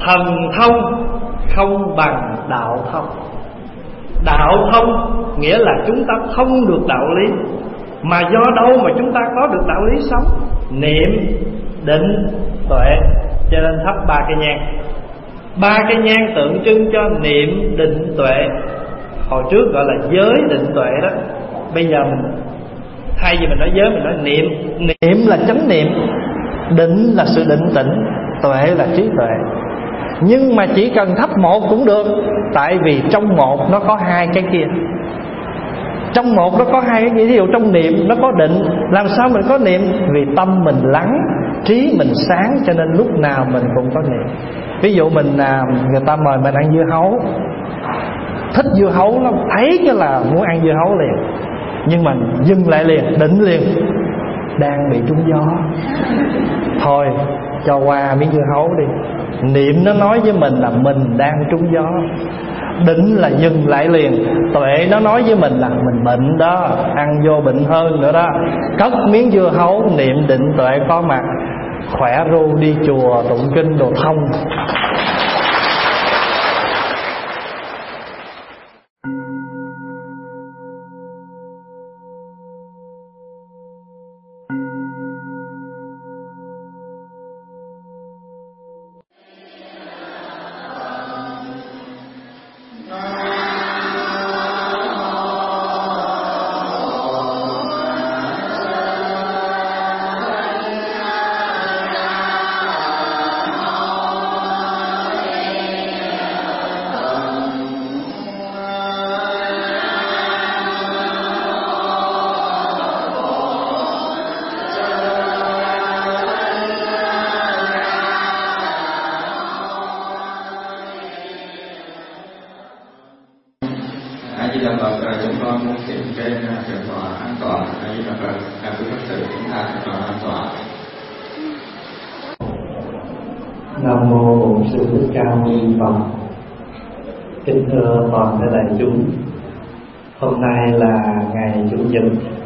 thần thông không bằng đạo thông. Đạo thông nghĩa là chúng ta thông được đạo lý. Mà do đâu mà chúng ta có được đạo lý sống? Niệm, định, tuệ. Cho nên thắp 3 cây nhang. 3 cây nhang tượng trưng cho niệm, định, tuệ. Hồi trước gọi là giới định tuệ đó. Bây giờ mình thay vì mình nói giới, mình nói niệm. Niệm là chánh niệm, định là sự định tĩnh, tuệ là trí tuệ. Nhưng mà chỉ cần thắp một cũng được. Tại vì trong một nó có 2 cái kia. Trong một nó có 2 cái kia. Ví dụ trong niệm nó có định. Làm sao mình có niệm? Vì tâm mình lắng, trí mình sáng, cho nên lúc nào mình cũng có niệm. Ví dụ mình người ta mời mình ăn dưa hấu, thích dưa hấu lắm, thấy cái là muốn ăn dưa hấu liền. Nhưng mà dừng lại liền, định liền. Đang bị trúng gió, thôi cho qua miếng dưa hấu đi. Niệm nó nói với mình là mình đang trúng gió. Định là dừng lại liền. Tuệ nó nói với mình là mình bệnh đó, ăn vô bệnh hơn nữa đó. Cất miếng dưa hấu, niệm định tuệ có mặt, khỏe ru đi chùa tụng kinh đồ thông. Nam mô Bổn Sư Thích Ca Mâu Ni Phật. Kính thưa toàn thể đại chúng, hôm nay là ngày Chủ nhật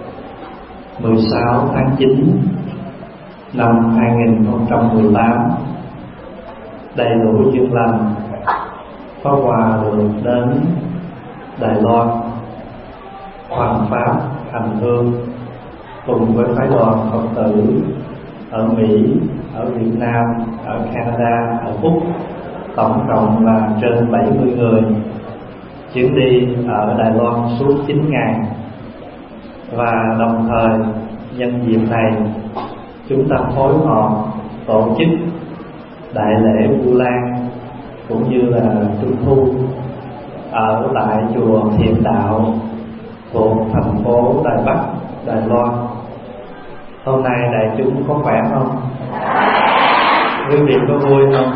16 tháng 9 năm 2018. Đầy đủ duyên lành, có quà được đến Đài Loan hoàn pháp hành hương cùng với phái đoàn Phật tử ở Mỹ, ở Việt Nam, ở Canada, ở Úc, tổng cộng là trên 70 người. Chuyến đi ở Đài Loan suốt 9 ngày. Và đồng thời nhân dịp này, chúng ta phối hợp tổ chức đại lễ Vu Lan cũng như là Trung thu ở tại chùa Thiện Đạo thuộc thành phố Đài Bắc, Đài Loan. Hôm nay đại chúng có khỏe không? Quý vị có vui không?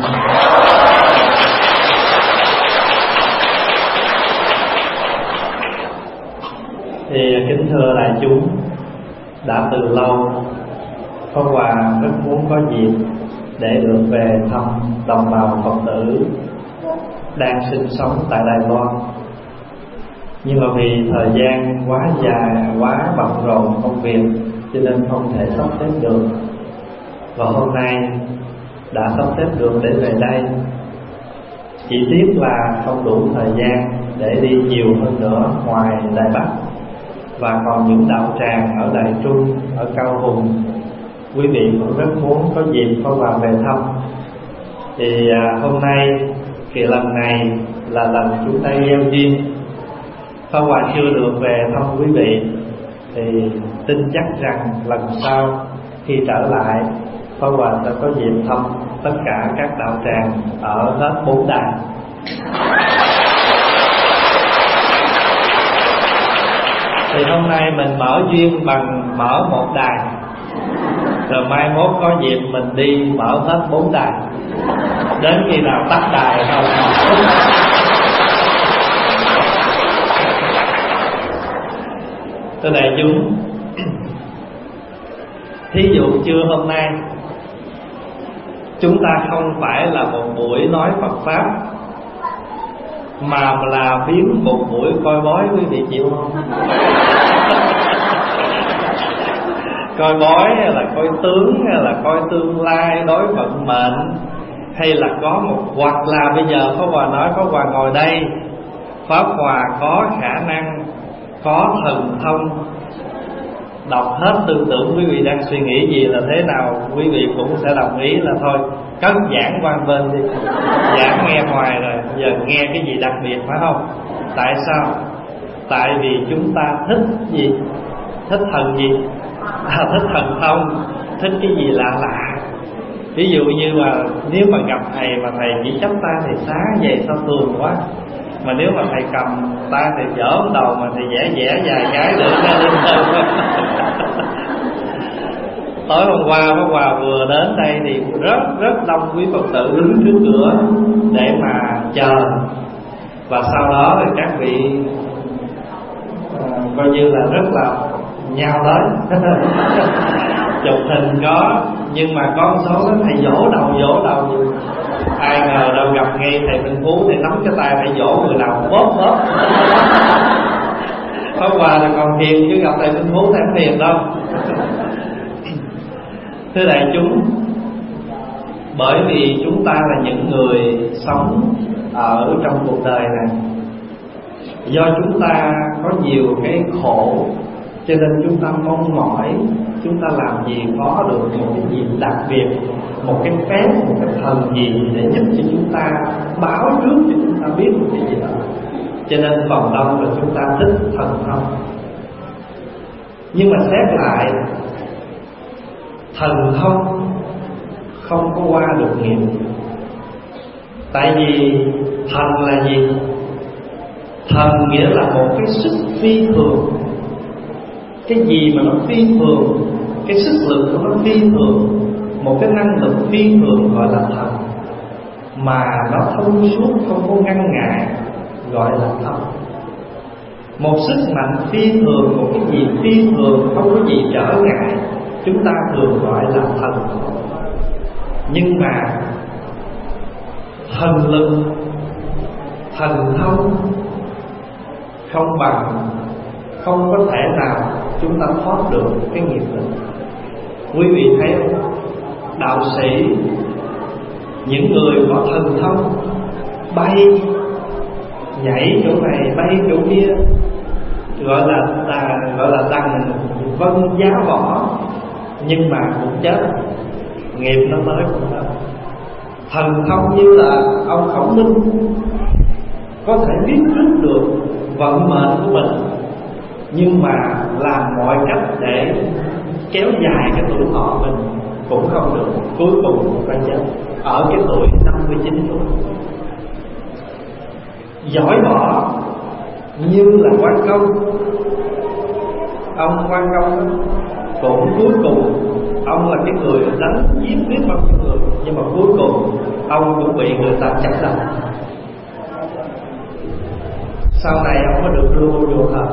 Thì kính thưa đại chúng, đã từ lâu có quà rất muốn có dịp để được về thăm đồng bào Phật tử đang sinh sống tại Đài Loan. Nhưng mà vì thời gian quá dài, quá bận rộn công việc, cho nên không thể sắp xếp được. Và hôm nay đã sắp xếp được để về đây. Chỉ tiếc là không đủ thời gian để đi nhiều hơn nữa ngoài Đài Bắc, và còn những đạo tràng ở Đại Trung, ở Cao Hùng, quý vị cũng rất muốn có dịp có vào về thăm. Thì hôm nay kỳ lần này là lần chúng ta gieo duyên. Pháp Hòa chưa được về thăm quý vị, thì tin chắc rằng lần sau khi trở lại, Pháp Hòa sẽ có dịp thăm tất cả các đạo tràng ở hết 4 đài. Thì hôm nay mình mở duyên bằng mở một đài, rồi mai mốt có dịp mình đi mở hết 4 đài, đến khi nào tắt đài thôi. Thưa đại chúng, thí dụ trưa hôm nay chúng ta không phải là một buổi nói Phật Pháp, mà là biến một buổi coi bói, quý vị chịu không? Coi bói hay là coi tướng, hay là coi tương lai, đối vận mệnh, hay là có một, hoặc là bây giờ Pháp Hòa nói Pháp Hòa ngồi đây, Pháp Hòa có khả năng, có thần thông đọc hết tư tưởng quý vị đang suy nghĩ gì là thế nào, quý vị cũng sẽ đồng ý là thôi cất giảng qua bên đi. Giảng nghe hoài rồi, giờ nghe cái gì đặc biệt phải không? Tại sao? Tại vì chúng ta thích gì? Thích thần gì? Thích thần thông, thích cái gì lạ lạ. Ví dụ như mà nếu mà gặp thầy mà thầy chỉ chắp tay thì sáng vậy sao tường quá. Mà nếu mà thầy cầm tay thì dở đầu mà thầy vẽ vài cái nữa ra lên hơn. Tối hôm qua Pháp Hòa vừa đến đây thì rất đông quý Phật tử đứng trước cửa để mà chờ. Và sau đó thì các vị coi như là rất là nhào tới. Chụp hình có, nhưng mà có số đó thầy vỗ đầu gì. Ai ngờ đâu gặp ngay thầy Minh Phú thì nắm cái tay thầy vỗ người nào bóp. Pháp Hòa thì còn hiền chứ gặp thầy Minh Phú thầy không hiền đâu. Thưa đại chúng, bởi vì chúng ta là những người sống ở trong cuộc đời này, do chúng ta có nhiều cái khổ, cho nên chúng ta mong mỏi chúng ta làm gì có được một cái gì đặc biệt, một cái phép, một cái thần gì để giúp cho chúng ta, báo trước cho chúng ta biết một cái gì đó. Cho nên phần đông là chúng ta thích thần thông. Nhưng mà xét lại, thần thông không có qua được nghiệp. Tại vì thần là gì? Thần nghĩa là một cái sức phi thường. Cái gì mà nó phi thường, cái sức lực của nó phi thường, một cái năng lực phi thường gọi là thần. Mà nó thông suốt, không có ngăn ngại, gọi là thần. Một sức mạnh phi thường, một cái gì phi thường, không có gì trở ngại, chúng ta thường gọi là thần. Nhưng mà thần lực, thần thông không bằng, không có thể nào chúng ta thoát được cái nghiệp lực. Quý vị thấy không? Đạo sĩ, những người có thần thông, bay, nhảy chỗ này, bay chỗ kia, gọi là đằng vân giá võ, nhưng mà cũng chết, nghiệp nó tới cũng đâu. Thần thông như là ông Khổng Minh có thể biết trước được vận mệnh của mình, nhưng mà làm mọi cách để kéo dài cái tuổi thọ mình cũng không được, cuối cùng cũng phải chết ở cái tuổi 59 tuổi. Giỏi võ như là Quan Công, ông Quan Công cũng cuối cùng ông là cái người đánh giết biết bao nhiêu người, nhưng mà cuối cùng ông cũng bị người ta chặt đầu. Sau này ông có được đưa vô thờ.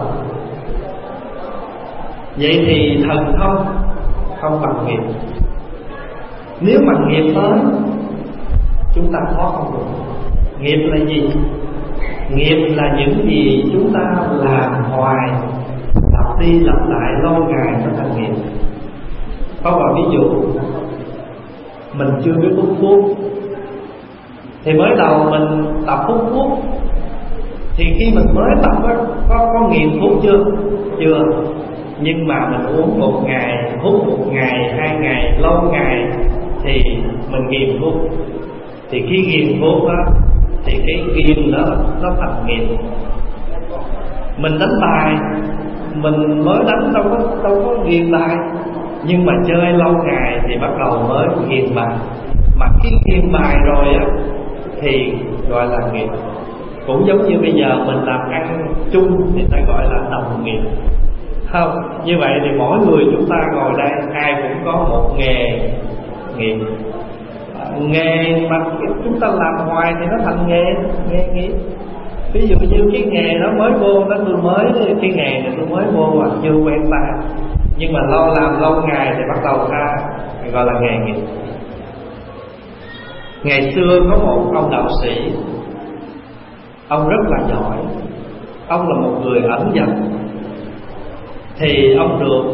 Vậy thì thần thông không bằng nghiệp. Nếu mà nghiệp tới, chúng ta thoát không được. Nghiệp là gì? Nghiệp là những gì chúng ta làm hoài, lặp đi lặp lại lâu ngày nó thành nghiệp. Có một ví dụ, mình chưa biết hút thuốc, thì mới đầu mình tập hút thuốc, thì khi mình mới tập có nghiện thuốc chưa? Chưa. Nhưng mà mình uống một ngày, hút một ngày, 2 ngày, lâu ngày thì mình nghiện thuốc. Thì khi nghiện thuốc đó, thì cái nghiện đó nó thành nghiện. Mình đánh bài, mình mới đánh đâu có nghiện bài, nhưng mà chơi lâu ngày thì bắt đầu mới nghiện bài. Mà khi nghiện bài rồi á thì gọi là nghiện. Cũng giống như bây giờ mình làm ăn chung thì ta gọi là đồng nghiệp. Không, như vậy thì mỗi người chúng ta ngồi đây ai cũng có một nghề nghiệp. Nghề mà chúng ta làm hoài thì nó thành nghề nghiệp. Ví dụ như cái nghề đó mới vô, đó tôi mới, cái nghề này tôi mới vô mà chưa quen ta, nhưng mà làm lâu ngày thì bắt đầu ta gọi là nghề nghiệp. Ngày xưa có một ông đạo sĩ, ông rất là giỏi, ông là một người ẩn dật. Thì ông được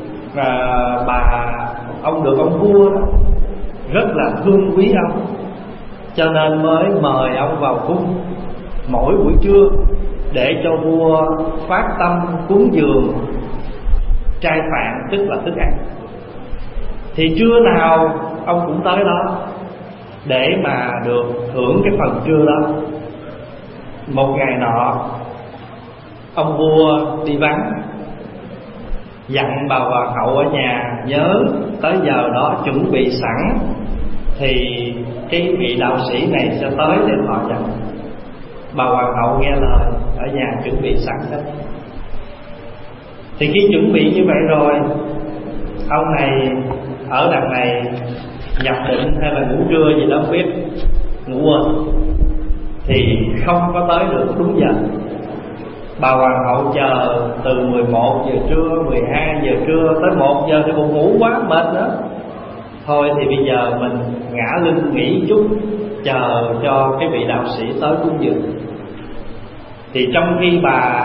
ông vua đó rất là thương quý ông, cho nên mới mời ông vào cung mỗi buổi trưa để cho vua phát tâm cúng dường trai phạn, tức là thức ăn. Thì trưa nào ông cũng tới đó để mà được hưởng cái phần trưa đó. Một ngày nọ, ông vua đi vắng, dặn bà hoàng hậu ở nhà nhớ tới giờ đó chuẩn bị sẵn, thì cái vị đạo sĩ này sẽ tới để thọ nhận. Bà hoàng hậu nghe lời, ở nhà chuẩn bị sẵn hết. Thì khi chuẩn bị như vậy rồi, ông này ở đằng này nhập định hay là ngủ trưa gì đó không biết, ngủ quên, thì không có tới được đúng giờ. Bà hoàng hậu chờ từ 11 giờ trưa, 12 giờ trưa tới 1 giờ thì buồn ngủ quá mệt nữa. Thôi thì bây giờ mình ngã lưng nghỉ chút, chờ cho cái vị đạo sĩ tới cúng dường. Thì trong khi bà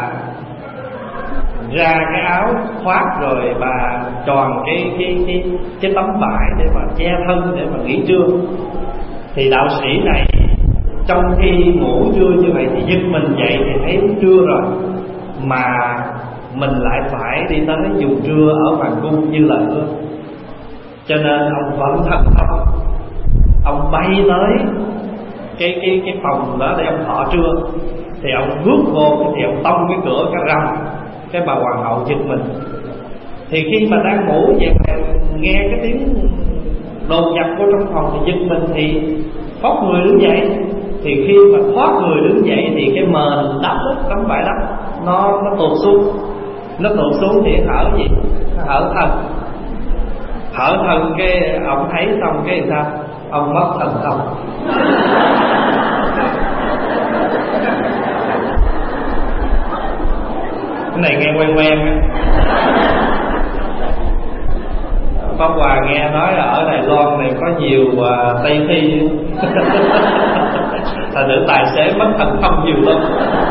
ra cái áo khoác rồi bà tròn cái tấm vải để mà che thân để mà nghỉ trưa, thì đạo sĩ này trong khi ngủ trưa như vậy thì giật mình dậy thì thấy trưa rồi, mà mình lại phải đi tới dùng trưa ở hoàng cung như lời hứa. Cho nên ông vẫn thần thông, ông bay tới cái phòng đó để ông thọ trưa. Thì ông bước vô thì ông tông cái cửa cái rầm, cái bà hoàng hậu giật mình. Thì khi mà đang ngủ vậy nghe cái tiếng đột nhập vô trong phòng thì giật mình, thì thoát người đứng dậy. Thì khi mà thoát người đứng dậy thì cái mền đắp đó, tấm vải đắp nó tụt xuống. Nó tụt xuống thì hở gì? Nó hở thân. Hở thân cái ông thấy xong cái sao? Ông mất thần thông. Cái này nghe quen quen á. Pháp Hòa nghe nói là ở Đài Loan này có nhiều Tây Thi. Thành nữ tài xế mất thần thông nhiều lắm.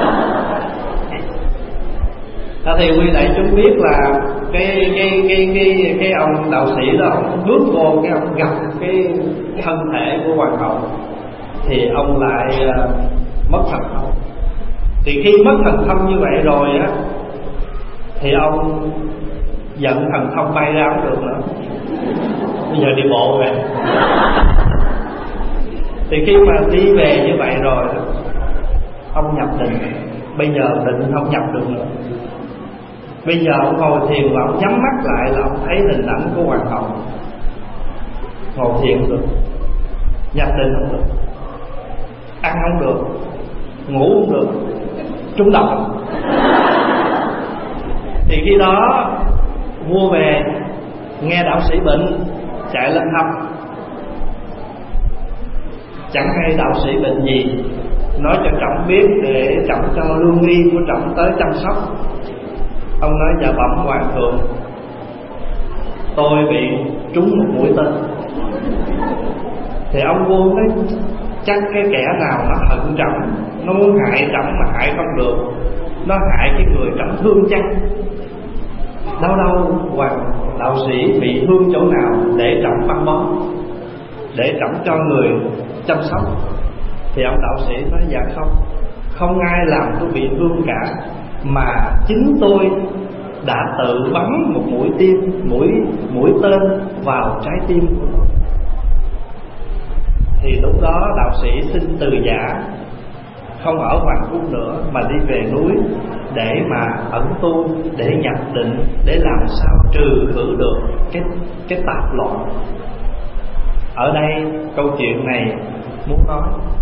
Thì quý đại chúng biết là cái ông đạo sĩ đó, ông bước vô cái ông gặp cái thân thể của hoàng hậu thì ông lại mất thần thông. Thì khi mất thần thông như vậy rồi á, thì ông giận thần thông bay ra không được nữa, bây giờ đi bộ về. Thì khi mà đi về như vậy rồi, ông nhập định. Bây giờ định không nhập được nữa. Bây giờ ông ngồi thiền và ông nhắm mắt lại là ông thấy hình ảnh của hoàng hậu. Ngồi thiền không được, nhập định không được, ăn không được, ngủ không được, trúng độc. Thì khi đó vua về nghe đạo sĩ bệnh, chạy lên thăm. Chẳng hay đạo sĩ bệnh gì, nói cho trọng biết để trọng cho lương y của trọng tới chăm sóc. Ông nói dạ bẩm hoàng thượng, tôi bị trúng một mũi tên. Thì ông vua nói chắc cái kẻ nào nó hận trọng, nó muốn hại trọng mà hại không được, nó hại cái người trọng thương chăng. Đâu hoàng đạo sĩ bị thương chỗ nào để trọng băng bó, để trọng cho người chăm sóc. Thì ông đạo sĩ nói dạ không ai làm tôi bị thương cả, mà chính tôi đã tự bắn một mũi tên vào trái tim của tôi. Thì lúc đó đạo sĩ xin từ giả, không ở hoàng cung nữa mà đi về núi để mà ẩn tu, để nhập định, để làm sao trừ khử được cái tạp loạn. Ở đây câu chuyện này muốn nói,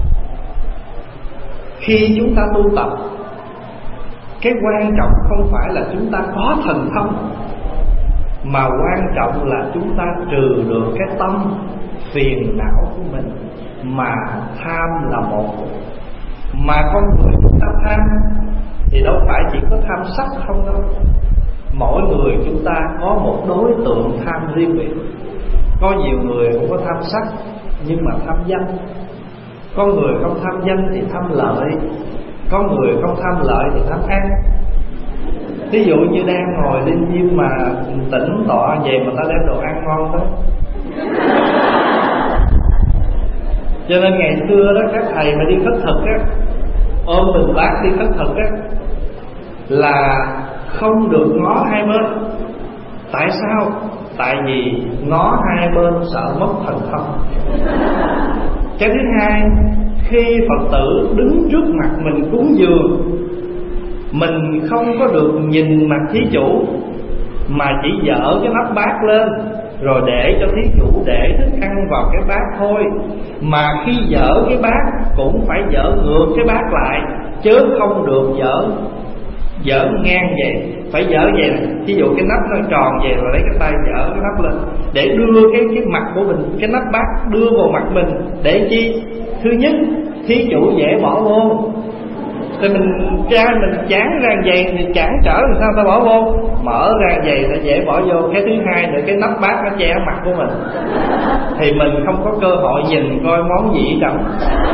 khi chúng ta tu tập, cái quan trọng không phải là chúng ta có thần thông, mà quan trọng là chúng ta trừ được cái tâm phiền não của mình. Mà tham là một, mà con người chúng ta tham thì đâu phải chỉ có tham sắc không đâu. Mỗi người chúng ta có một đối tượng tham riêng biệt. Có nhiều người không có tham sắc nhưng mà tham danh. Có người không tham danh thì tham lợi. Có người không tham lợi thì tham ăn. Ví dụ như đang ngồi lên diêm mà tỉnh tọa về mà ta đem đồ ăn ngon tới, Cho nên ngày xưa đó các thầy mà đi khất thực á, ôm bình bát đi khất thực á, là không được ngó hai bên. Tại sao? Tại vì ngó hai bên sợ mất thần thông. Cái thứ hai, khi Phật tử đứng trước mặt mình cúng dường, mình không có được nhìn mặt thí chủ, mà chỉ dở cái nắp bát lên rồi để cho thí chủ để thức ăn vào cái bát thôi. Mà khi dở cái bát cũng phải dở ngược cái bát lại, chứ không được dở ngang vậy. Phải dở vậy nè, ví dụ cái nắp nó tròn vậy rồi lấy cái tay dở cái nắp lên để đưa cái mặt của mình, cái nắp bát đưa vào mặt mình. Để chi? Thứ nhất, thí chủ dễ bỏ vô. Thì mình chán ra vậy thì cản trở làm sao ta bỏ vô. Mở ra vậy là dễ bỏ vô. Cái thứ hai nữa, cái nắp bát nó che mặt của mình thì mình không có cơ hội nhìn coi món gì trọng.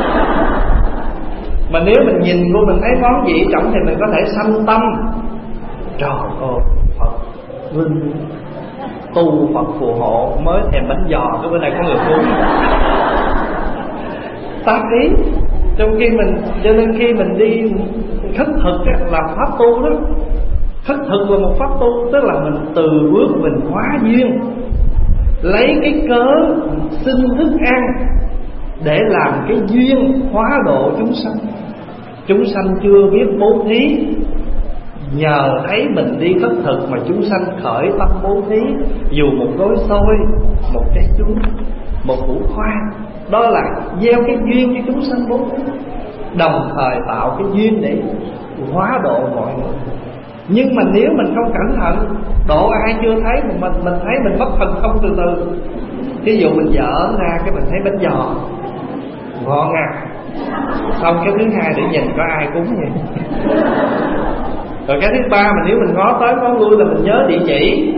Mà nếu mình nhìn vô mình thấy món gì trọng thì mình có thể sanh tâm. Trời ơi, Phật vinh tu Phật phù hộ, mới thèm bánh giò cái bữa nay có người cúng. Tác ý. Trong khi cho nên khi mình đi khất thực là pháp tu đó. Khất thực là một pháp tu, tức là mình từ bước mình hóa duyên, lấy cái cớ xin thức ăn để làm cái duyên hóa độ chúng sanh. Chúng sanh chưa biết bố thí, nhờ thấy mình đi khất thực mà chúng sanh khởi tâm bố thí. Dù một gói xôi, một trái chuối, một củ khoai, đó là gieo cái duyên cho chúng sanh bố thí, đồng thời tạo cái duyên để hóa độ mọi người. Nhưng mà nếu mình không cẩn thận, độ ai chưa thấy mà mình thấy mình mất thần thông từ từ. Ví dụ mình dở ra cái mình thấy bánh giò ngon à, xong cái thứ hai để nhìn có ai cúng vậy. Rồi cái thứ ba mà nếu mình ngó tới ngó lui là mình nhớ địa chỉ,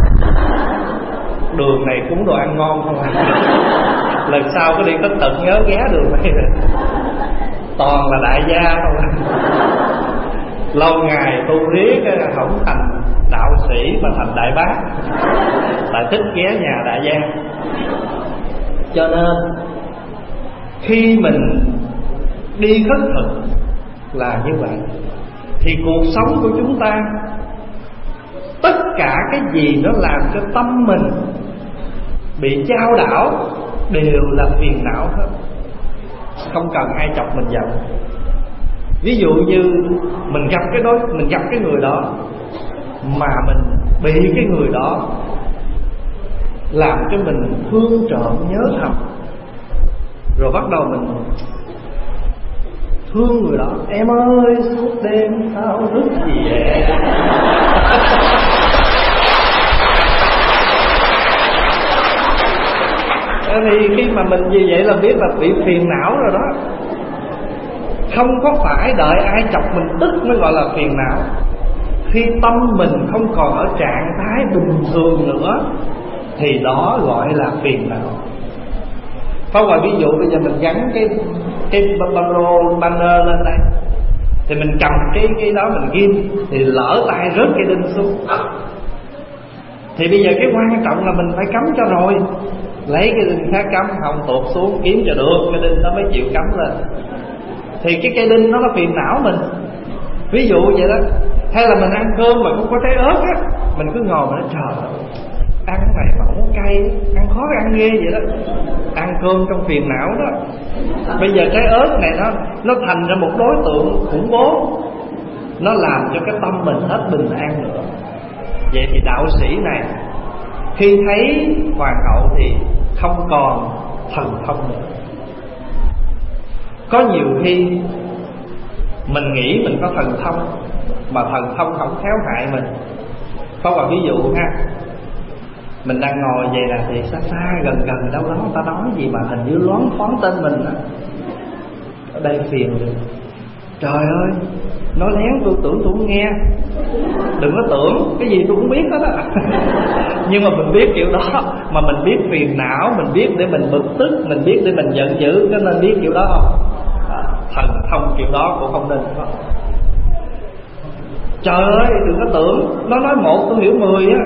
đường này cúng đồ ăn ngon không à. Lần sau có đi khất thực nhớ ghé đường này, toàn là đại gia không à. Lâu ngày tu riết không thành đạo sĩ mà thành đại bác, lại thích ghé nhà đại gia. Cho nên khi mình đi khất thực là như vậy, thì cuộc sống của chúng ta, tất cả cái gì nó làm cho tâm mình bị chao đảo đều là phiền não hết, không cần ai chọc mình giận. Ví dụ như mình gặp cái người đó mà mình bị cái người đó làm cho mình thương trộm nhớ thầm, rồi bắt đầu mình thương người đó. Em ơi suốt đêm sao thức gì vậy? Thì khi mà mình như vậy là biết là bị phiền não rồi đó. Không có phải đợi ai chọc mình tức mới gọi là phiền não. Khi tâm mình không còn ở trạng thái bình thường nữa thì đó gọi là phiền não. Có ngoài ví dụ bây giờ mình gắn cái banner lên đây, thì mình cầm cái đó mình ghim, thì lỡ tay rớt cái đinh xuống, thì bây giờ cái quan trọng là mình phải cắm cho rồi. Lấy cái đinh khác cắm, không tụt xuống kiếm cho được cái đinh nó mới chịu cắm lên. Thì cái cây đinh nó phiền não mình. Ví dụ vậy đó. Hay là mình ăn cơm mà không có trái ớt á, mình cứ ngồi mà nói trời ơi, ăn cái này mà không có cay, ăn khó ăn ghê vậy đó. Ăn cơm trong phiền não đó. Bây giờ trái ớt này nó thành ra một đối tượng khủng bố, nó làm cho cái tâm mình hết bình an nữa. Vậy thì đạo sĩ này khi thấy hoàng hậu thì không còn thần thông nữa. Có nhiều khi mình nghĩ mình có thần thông mà thần thông không khéo hại mình. Có một ví dụ ha, mình đang ngồi vậy là thì xa xa gần gần đâu đó người ta nói gì mà hình như loáng thoáng tên mình đó. Ở đây phiền rồi. Trời ơi, nói lén tôi tưởng tôi không nghe. Đừng có tưởng, cái gì tôi cũng biết đó đó. Nhưng mà mình biết kiểu đó, mà mình biết phiền não, mình biết để mình bực tức, mình biết để mình giận dữ, cho nên biết kiểu đó không? Thần thông kiểu đó cũng không nên có. Trời ơi, đừng có tưởng, nó nói một tôi hiểu 10 á.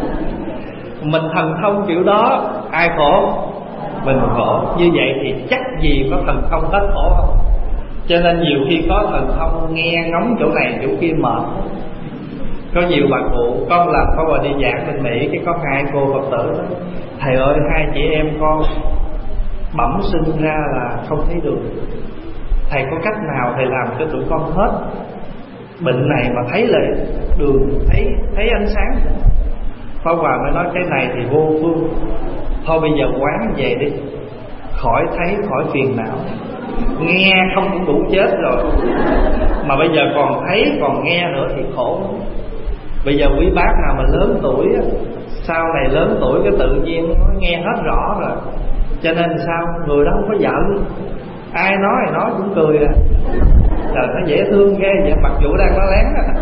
Mình thần thông kiểu đó, ai khổ? Mình khổ. Như vậy thì chắc gì có thần thông tách khổ không. Cho nên nhiều khi có thần thông nghe ngóng chỗ này chỗ kia mệt. Có nhiều bà cụ, con làm có bà đi giảng bên Mỹ, cái có hai cô Phật tử đó, thầy ơi hai chị em con bẩm sinh ra là không thấy đường, thầy có cách nào thầy làm cho tụi con hết bệnh này mà thấy lại đường, thấy ánh sáng. Pháp Hòa mới nói cái này thì vô phương, thôi bây giờ quán về đi, khỏi thấy khỏi phiền não. Nghe không cũng đủ chết rồi, mà bây giờ còn thấy còn nghe nữa thì khổ. Bây giờ quý bác nào mà lớn tuổi, sau này lớn tuổi cái tự nhiên nó nghe hết rõ rồi. Cho nên sao người đó không có giận, ai nói thì nói cũng cười à. Trời nó dễ thương ghê vậy, mặc dù đang nói lén à.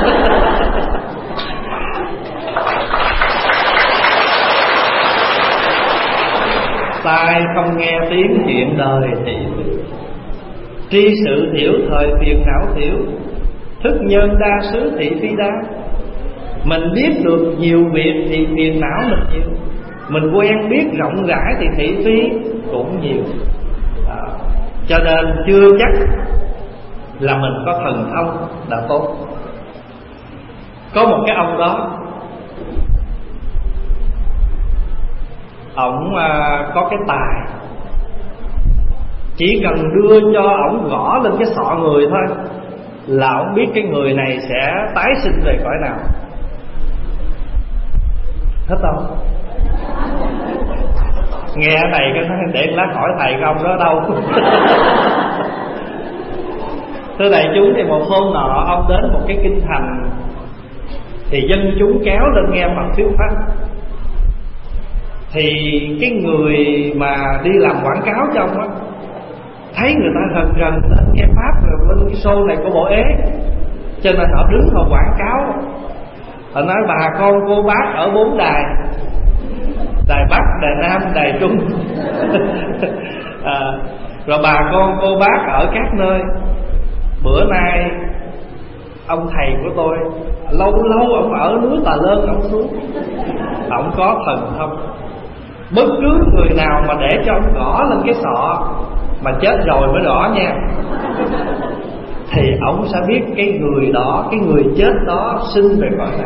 Tai không nghe tiếng chuyện đời thị tri sự thiểu thời phiền não thiểu, thức nhân đa xứ thị phi đa. Mình biết được nhiều việc thì phiền não mình nhiều, mình quen biết rộng rãi thì thị phi cũng nhiều. Cho nên chưa chắc là mình có thần thông là tốt. Có một cái ông đó, ổng có cái tài, chỉ cần đưa cho ổng gõ lên cái sọ người thôi là ổng biết cái người này sẽ tái sinh về cõi nào. Thích không? Nghe cái này cái để lát hỏi thầy không đó đâu. Thưa đại chúng, thì một hôm nọ ông đến một cái kinh thành, thì dân chúng kéo lên nghe Phật thuyết pháp. Thì cái người mà đi làm quảng cáo cho ông á, thấy người ta gần gần lên nghe pháp rồi lên cái show này có bộ ế, cho nên họ đứng họ quảng cáo. Họ nói bà con cô bác ở 4 đài, đài Bắc, đài Nam, đài Trung. Rồi bà con cô bác ở các nơi, bữa nay ông thầy của tôi lâu lâu ông ở núi Tà Lơn ông xuống, ông có thần thông. Bất cứ người nào mà để cho ông gõ lên cái sọ mà chết rồi mới gõ nha, thì ông sẽ biết cái người đó, cái người chết đó sinh về cõi nào.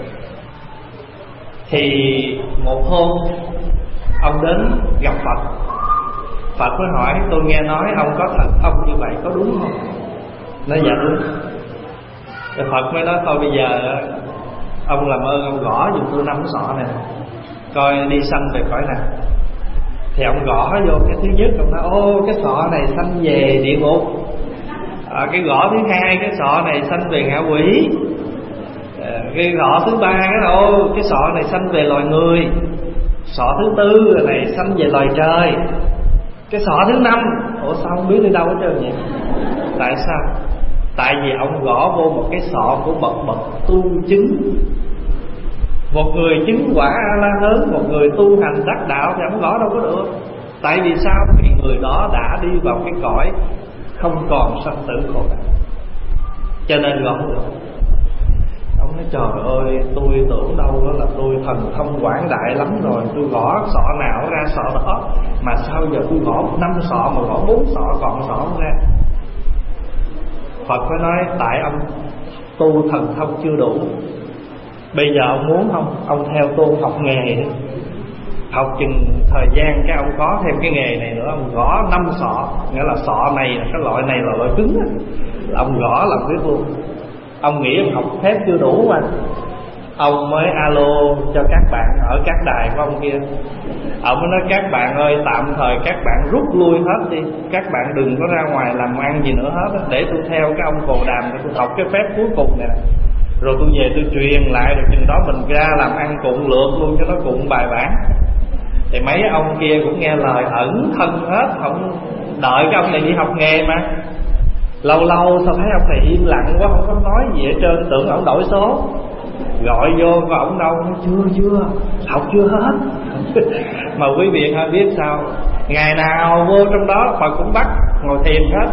Thì một hôm ông đến gặp Phật, Phật mới hỏi tôi nghe nói ông có thần thông như vậy có đúng không? Nói dạ đúng. Rồi Phật mới nói thôi bây giờ ông làm ơn ông gõ giùm tôi 5 sọ này, coi đi sanh về cõi nào. Thì ông gõ vô cái thứ nhất, ông nói ô cái sọ này sanh về địa ngục. Cái gõ thứ hai, cái sọ này sanh về ngạ quỷ. Cái gõ thứ ba, cái sọ này sanh về loài người. Sọ thứ tư này sanh về loài trời. Cái sọ thứ 5, ủa sao không biết đi đâu hết trơn vậy? Tại sao? Tại vì ông gõ vô một cái sọ của bậc tu chứng. Một người chứng quả A-la-hán, một người tu hành đắc đạo thì ông gõ đâu có được. Tại vì sao? Vì người đó đã đi vào cái cõi không còn sanh tử khổ đau, cho nên gõ không được. Ông nói trời ơi, tôi tưởng đâu đó là tôi thần thông quảng đại lắm rồi, tôi gõ sọ nào ra sọ đó, mà sao giờ tôi gõ 5 sọ mà gõ 4 sọ còn sọ không ra. Phật phải nói tại ông tu thần thông chưa đủ. Bây giờ ông muốn không, ông theo tôi học nghề đi. Học chừng thời gian cái ông có thêm cái nghề này nữa, ông gõ 5 sọ, nghĩa là sọ này, cái loại này là loại cứng á, ông gõ là biết luôn. Ông nghĩ ông học phép chưa đủ mà, ông mới alo cho các bạn ở các đài của ông kia. Ông mới nói các bạn ơi, tạm thời các bạn rút lui hết đi, các bạn đừng có ra ngoài làm ăn gì nữa hết, để tôi theo cái ông Cồ Đàm để tôi học cái phép cuối cùng nè, rồi tôi về tôi truyền lại, rồi chừng đó mình ra làm ăn cuộn lượt luôn cho nó cuộn bài bản. Thì mấy ông kia cũng nghe lời ẩn thân hết, không đợi cái ông này đi học nghề mà. Lâu lâu sao thấy ông này im lặng quá, không có nói gì hết trơn, tưởng ông đổi số. Gọi vô có ông đâu, chưa học chưa hết. Mà quý vị hay biết sao, ngày nào vô trong đó Phật cũng bắt ngồi thiền hết.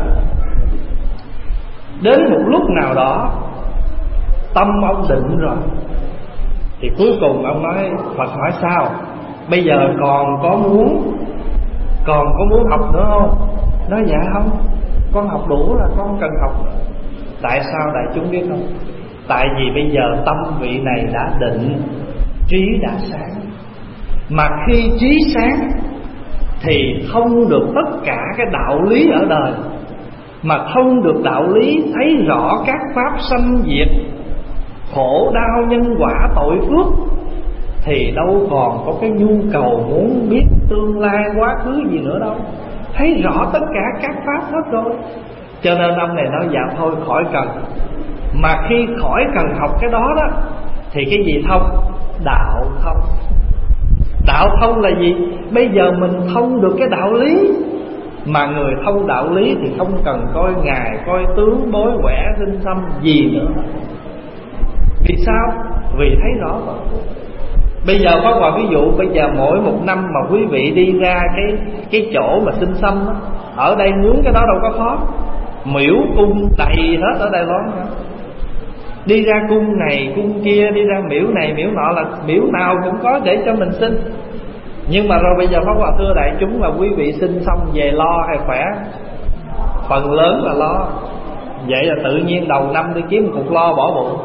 Đến một lúc nào đó tâm ông định rồi, thì cuối cùng ông nói, Phật hỏi sao, bây giờ còn có muốn học nữa không? Nói dạ không, con học đủ là con không cần học nữa. Tại sao đại chúng biết không? Tại vì bây giờ tâm vị này đã định, trí đã sáng. Mà khi trí sáng thì thông được tất cả cái đạo lý ở đời. Mà thông được đạo lý, thấy rõ các pháp sanh diệt, khổ đau nhân quả tội phước, thì đâu còn có cái nhu cầu muốn biết tương lai quá khứ gì nữa đâu. Thấy rõ tất cả các pháp hết rồi. Cho nên ông này nói dạ thôi khỏi cần. Mà khi khỏi cần học cái đó đó thì cái gì thông? Đạo thông. Đạo thông là gì? Bây giờ mình thông được cái đạo lý. Mà người thông đạo lý thì không cần coi ngài, coi tướng, bối quẻ, sinh xăm gì nữa. Vì sao? Vì thấy rõ rồi. Bây giờ có một ví dụ, bây giờ mỗi một năm mà quý vị đi ra cái chỗ mà sinh xăm đó, ở đây nhúng cái đó đâu có khó. Miễu cung đầy hết ở Đài Loan nữa. Đi ra cung này cung kia, đi ra miễu này miễu nọ, là miễu nào cũng có để cho mình xin. Nhưng mà rồi bây giờ Pháp Hòa thưa đại chúng là quý vị xin xong về lo hay khỏe? Phần lớn là lo. Vậy là tự nhiên đầu năm đi kiếm một cục lo bỏ bụng.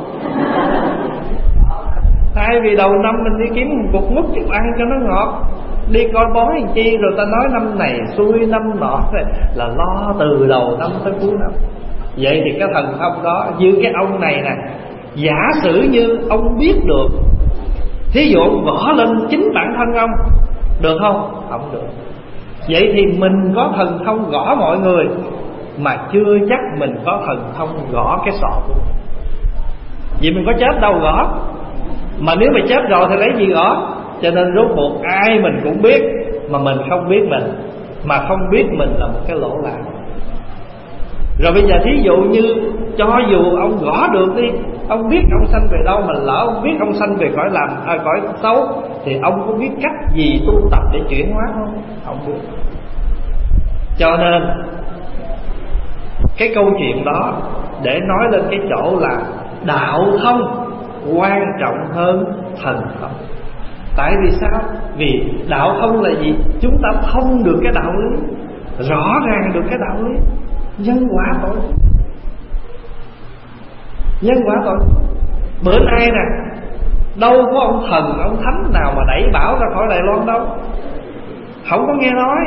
Thay vì đầu năm mình đi kiếm một cục mứt chút ăn cho nó ngọt, đi coi bói làm chi, rồi ta nói năm này xuôi năm nọ, là lo từ đầu năm tới cuối năm. Vậy thì cái thần thông đó như cái ông này nè, giả sử như ông biết được, thí dụ ông gõ lên chính bản thân ông, được không? Không được. Vậy thì mình có thần thông gõ mọi người, mà chưa chắc mình có thần thông gõ cái sọ. Vì mình có chết đâu gõ. Mà nếu mà chết rồi thì lấy gì gõ? Cho nên rốt cuộc ai mình cũng biết, mà mình không biết mình. Mà không biết mình là một cái lỗ lạc. Rồi bây giờ thí dụ như cho dù ông gõ được đi, ông biết ông sanh về đâu, mà lỡ ông biết ông sanh về cõi làm cõi xấu, thì ông có biết cách gì tu tập để chuyển hóa không? Không biết. Cho nên cái câu chuyện đó để nói lên cái chỗ là đạo thông quan trọng hơn thần thông. Tại vì sao? Vì đạo thông là gì? Chúng ta thông được cái đạo lý, rõ ràng được cái đạo lý. Nhân quả tội, nhân quả tội. Bữa nay nè, đâu có ông thần, ông thánh nào mà đẩy Bảo ra khỏi Đài Loan đâu. Không có nghe nói.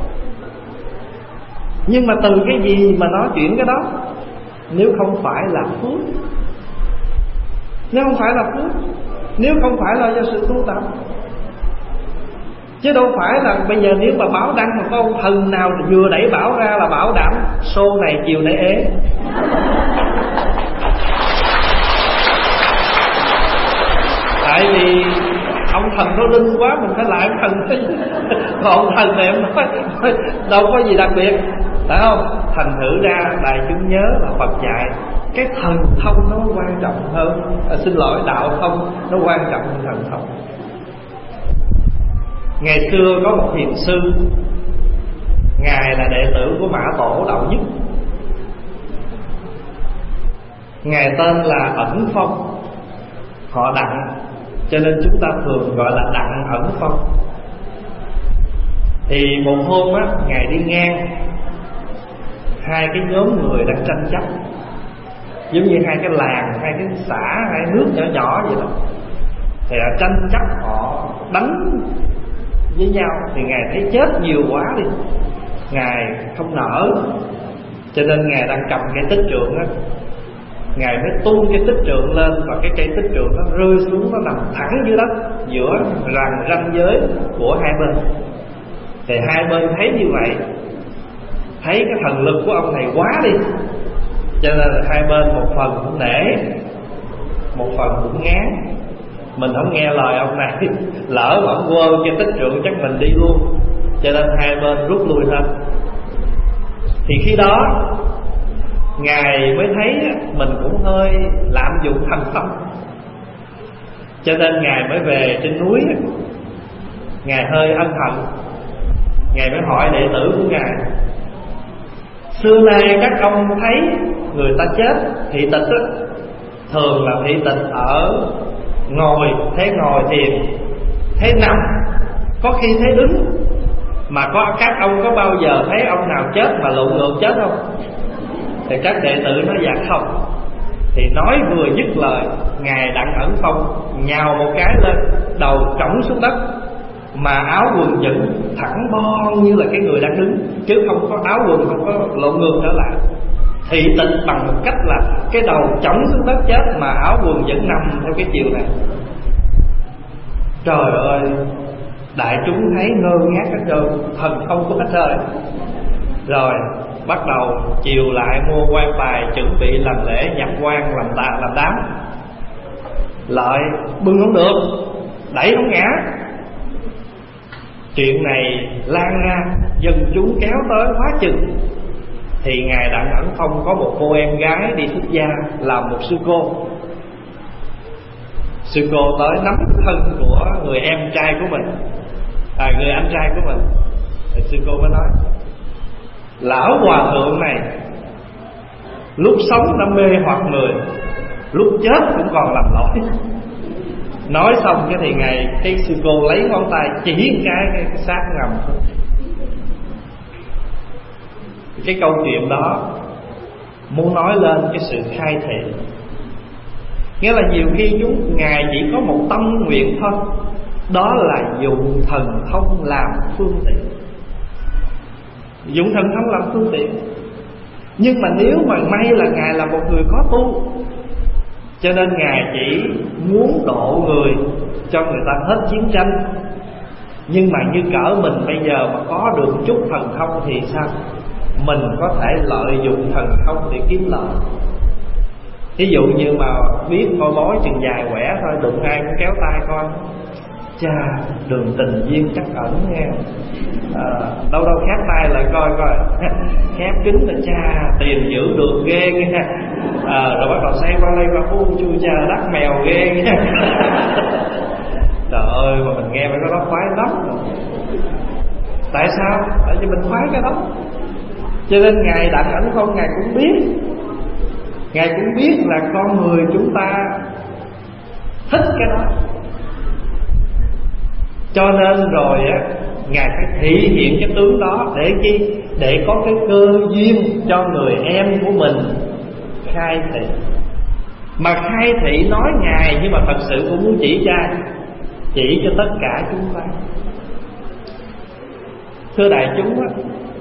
Nhưng mà từ cái gì mà nói chuyện cái đó? Nếu không phải là phước, nếu không phải là phước, nếu không phải là do sự tu tập. Chứ đâu phải là bây giờ nếu mà Bảo đăng một con thần nào vừa đẩy Bảo ra là bảo đảm show này chiều nay ế. Tại vì ông thần nó linh quá, mình phải lại ông thần. Còn thần này em nói đâu có gì đặc biệt, phải không? Thành thử ra đại chúng nhớ là Phật dạy cái thần thông nó quan trọng hơn, xin lỗi, đạo thông nó quan trọng hơn thần thông. Ngày xưa có một thiền sư, ngài là đệ tử của Mã Tổ Đạo Nhất. Ngài tên là Ẩn Phong, họ Đặng, cho nên chúng ta thường gọi là Đặng Ẩn Phong. Thì một hôm á, ngài đi ngang hai cái nhóm người đang tranh chấp, giống như hai cái làng, hai cái xã, hai nước nhỏ nhỏ vậy đó. Thì tranh chấp, họ đánh với nhau. Thì ngài thấy chết nhiều quá đi, ngài không nỡ, cho nên ngài đang cầm cây tích trượng á, ngài mới tung cái tích trượng lên, và cái cây tích trượng nó rơi xuống, nó nằm thẳng dưới đất giữa ranh giới của hai bên. Thì hai bên thấy như vậy, thấy cái thần lực của ông này quá đi, cho nên là hai bên một phần cũng nể, một phần cũng ngán. Mình không nghe lời ông này, lỡ mà ông quơ cái tích trượng chắc mình đi luôn. Cho nên hai bên rút lui hết. Thì khi đó ngài mới thấy mình cũng hơi lạm dụng thành tâm, cho nên ngài mới về trên núi. Ngài hơi ân hận, ngài mới hỏi đệ tử của ngài: xưa nay các ông thấy người ta chết thị tịch á, thường là thị tịch ở ngồi, thế ngồi thiền, thế nằm, có khi thế đứng, Mà có các ông có bao giờ thấy ông nào chết mà lộn ngược chết không? Thì các đệ tử nói dạ không. Thì nói vừa dứt lời, Ngài Đặng Ẩn Phong nhào một cái lên, đầu trỏng xuống đất, mà áo quần vẫn thẳng bon như là cái người đang đứng, chứ không có áo quần không có lộn ngược trở lại. Thị tịch bằng một cách là cái đầu trỏng xuống đất chết, mà áo quần vẫn nằm theo cái chiều này. Trời ơi, đại chúng thấy ngơ ngác hết trơn, thần không có hết trời. Rồi bắt đầu chiều lại mua quan tài, chuẩn bị làm lễ nhập quan, làm đám. Lại bưng không được, đẩy không ngã. Chuyện này lan ra, dân chúng kéo tới quá chừng. Thì Ngài Đặng Ẩn Phong có một cô em gái đi xuất gia làm một sư cô. Sư cô tới nắm thân của người em trai của mình, người anh trai của mình. Thì sư cô mới nói: lão hòa thượng này lúc sống đã mê hoặc người, lúc chết cũng còn làm lỗi. Nói xong cái sư cô lấy ngón tay chỉ cái xác ngầm. Cái câu chuyện đó muốn nói lên cái sự khai thị. Nghĩa là nhiều khi Ngài chỉ có một tâm nguyện thôi, đó là dụng thần thông làm phương tiện. Dụng thần thông làm phương tiện. Nhưng mà nếu mà may là Ngài là một người có tu, cho nên Ngài chỉ muốn độ người cho người ta hết chiến tranh. Nhưng mà như cỡ mình bây giờ mà có được chút thần thông thì sao? Mình có thể lợi dụng thần thông để kiếm lợi. Ví dụ như mà biết coi bói chừng dài quẻ thôi, đụng ai cũng kéo tay coi: chà, đường tình duyên chắc ẩn nghe. Đâu đâu khép tay lại coi coi, khép kính là cha tiền giữ được ghê nghe. Rồi bắt đầu xoay qua đây qua chui cha đắt mèo ghê nghe. Trời ơi, mà mình nghe mấy cái đó khoái lắm. Tại sao? Tại vì mình khoái cái đó. Cho nên Ngài Đặng Ẩn Phong Ngài cũng biết. Ngài cũng biết là con người chúng ta thích cái đó. Cho nên rồi á, Ngài phải thể hiện cái tướng đó để chi? Để có cái cơ duyên cho người em của mình khai thị. Mà khai thị nói Ngài, nhưng mà thật sự cũng muốn chỉ ra, chỉ cho tất cả chúng ta. Thưa đại chúng á,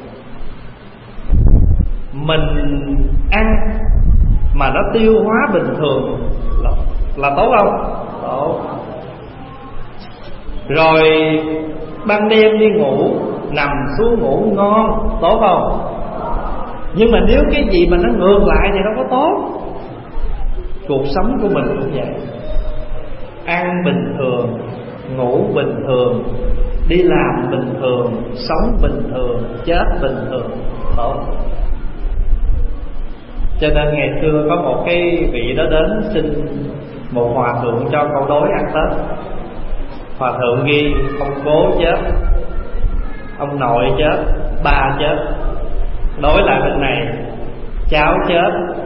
mình ăn mà nó tiêu hóa bình thường là tốt không? Tốt. Rồi ban đêm đi ngủ, nằm xuống ngủ ngon, tốt không? Nhưng mà nếu cái gì mà nó ngược lại thì đâu có tốt. Cuộc sống của mình cũng vậy. Ăn bình thường, ngủ bình thường, đi làm bình thường, sống bình thường, chết bình thường, tốt. Cho nên ngày xưa có một cái vị đó đến xin một hòa thượng cho câu đối ăn Tết. Hòa thượng ghi ông cố chết, ông nội chết, ba chết. Đối lại bên này, cháu chết,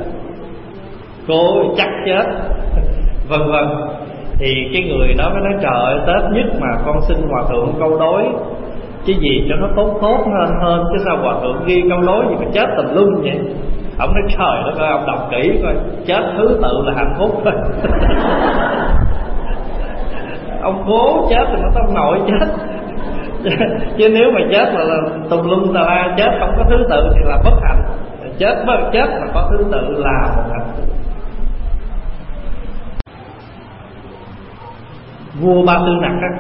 cố chắc chết, vân vân. Thì cái người đó mới nói: trời ơi, Tết nhất mà con xin hòa thượng câu đối chứ gì cho nó tốt hơn, chứ sao hòa thượng ghi câu đối gì mà chết tùm lum vậy. Ông nói: trời đất ơi, ông đọc kỹ coi, chết thứ tự là hạnh phúc thôi. Ông cố chết thì nó ông nội chết. Chứ nếu mà chết là tùm lum tà la, chết không có thứ tự thì là bất hạnh. Chết mà có thứ tự là một hạnh phúc. Vua Ba Tư Nặc á,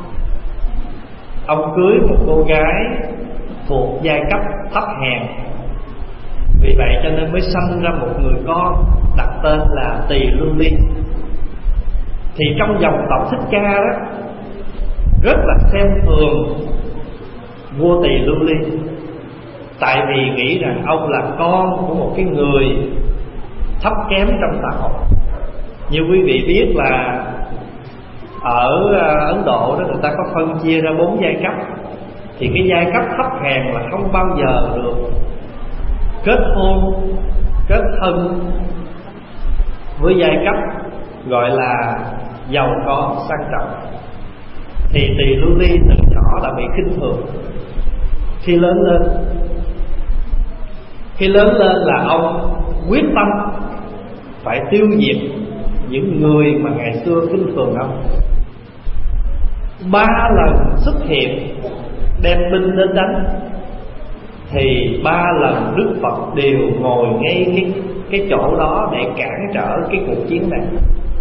ông cưới một cô gái thuộc giai cấp thấp hèn. Vì vậy cho nên mới sanh ra một người con đặt tên là Tỳ Lưu Ly. Thì trong dòng tộc Thích Ca đó rất là xem thường vua Tỳ Lưu Ly. Tại vì nghĩ rằng ông là con của một cái người thấp kém trong xã hội. Như quý vị biết là ở Ấn Độ đó, người ta có phân chia ra 4 giai cấp. Thì cái giai cấp thấp hèn là không bao giờ được kết hôn, kết thân với giai cấp gọi là giàu có sang trọng. Thì Tỳ Lưu Ly từ nhỏ đã bị khinh thường. Khi lớn lên là ông quyết tâm phải tiêu diệt những người mà ngày xưa khinh thường ông. 3 lần xuất hiện đem binh đến đánh, thì 3 lần Đức Phật đều ngồi ngay cái chỗ đó để cản trở cái cuộc chiến này.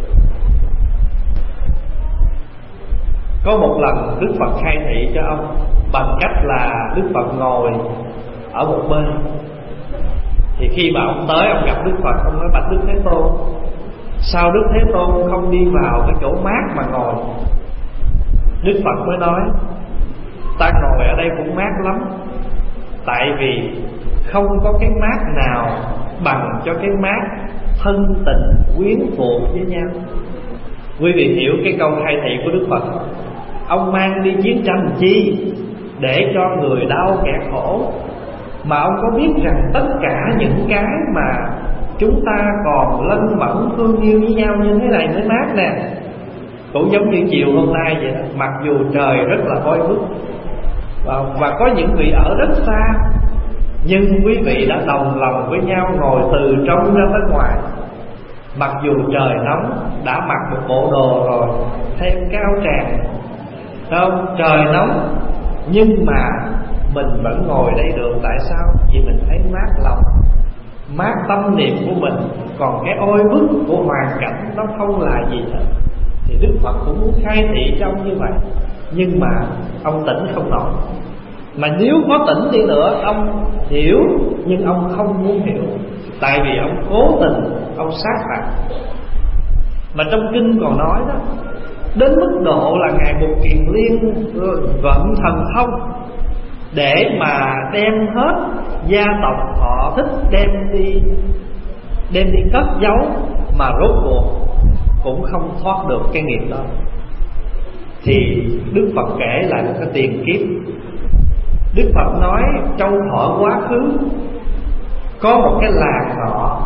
Có một lần Đức Phật khai thị cho ông bằng cách là Đức Phật ngồi ở một bên. Thì khi mà ông tới, ông gặp Đức Phật, ông nói: bạch Đức Thế Tôn, sao Đức Thế Tôn không đi vào cái chỗ mát mà ngồi? Đức Phật mới nói: ta ngồi ở đây cũng mát lắm, tại vì không có cái mát nào bằng cho cái mát thân tình quyến thuộc với nhau. Quý vị hiểu cái câu khai thị của Đức Phật không? Ông mang đi chiến tranh chi? Để cho người đau kẻ khổ. Mà ông có biết rằng tất cả những cái mà chúng ta còn lân mẫn thương yêu với nhau như thế này mới mát nè. Cũng giống như chiều hôm nay vậy đó. Mặc dù trời rất là oi bức và có những vị ở rất xa, nhưng quý vị đã đồng lòng với nhau ngồi từ trong ra tới ngoài. Mặc dù trời nóng, đã mặc một bộ đồ rồi, thêm cái áo tràng, không? Trời nóng nhưng mà mình vẫn ngồi đây được. Tại sao? Vì mình thấy mát lòng, mát tâm niệm của mình. Còn cái oi bức của hoàn cảnh nó không là gì hết. Thì Đức Phật cũng muốn khai thị cho ông như vậy, nhưng mà ông tỉnh không nổi. Mà nếu có tỉnh đi nữa, ông hiểu, nhưng ông không muốn hiểu. Tại vì ông cố tình, ông sát phạt. Mà trong kinh còn nói đó, đến mức độ là Ngài Bụt Kiền Liên vận thần thông để mà đem hết gia tộc họ thích đem đi cất giấu, mà rốt cuộc cũng không thoát được cái nghiệp đó. Thì Đức Phật kể lại một cái tiền kiếp. Đức Phật nói trong thuở quá khứ có một cái làng nọ,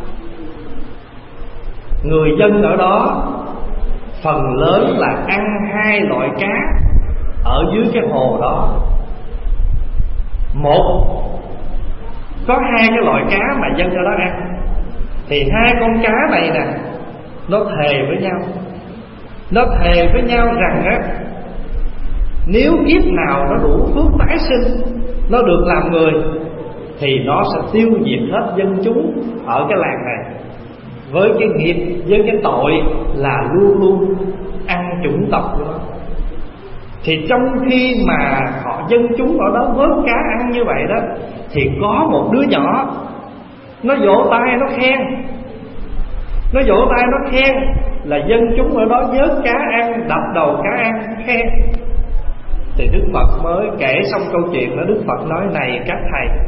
người dân ở đó phần lớn là ăn 2 loại cá ở dưới cái hồ đó. Có 2 cái loại cá mà dân ở đó ăn. Thì 2 con cá này nè, nó thề với nhau rằng á, nếu kiếp nào nó đủ phước tái sinh, nó được làm người, thì nó sẽ tiêu diệt hết dân chúng ở cái làng này, với cái nghiệp, với cái tội là luôn luôn ăn chủng tộc của nó. Thì trong khi mà họ dân chúng ở đó vớt cá ăn như vậy đó, thì có một đứa nhỏ nó vỗ tay nó khen, là dân chúng ở đó vớt cá ăn, đập đầu cá ăn, khen. Thì Đức Phật mới kể xong câu chuyện đó. Đức Phật nói: này các thầy,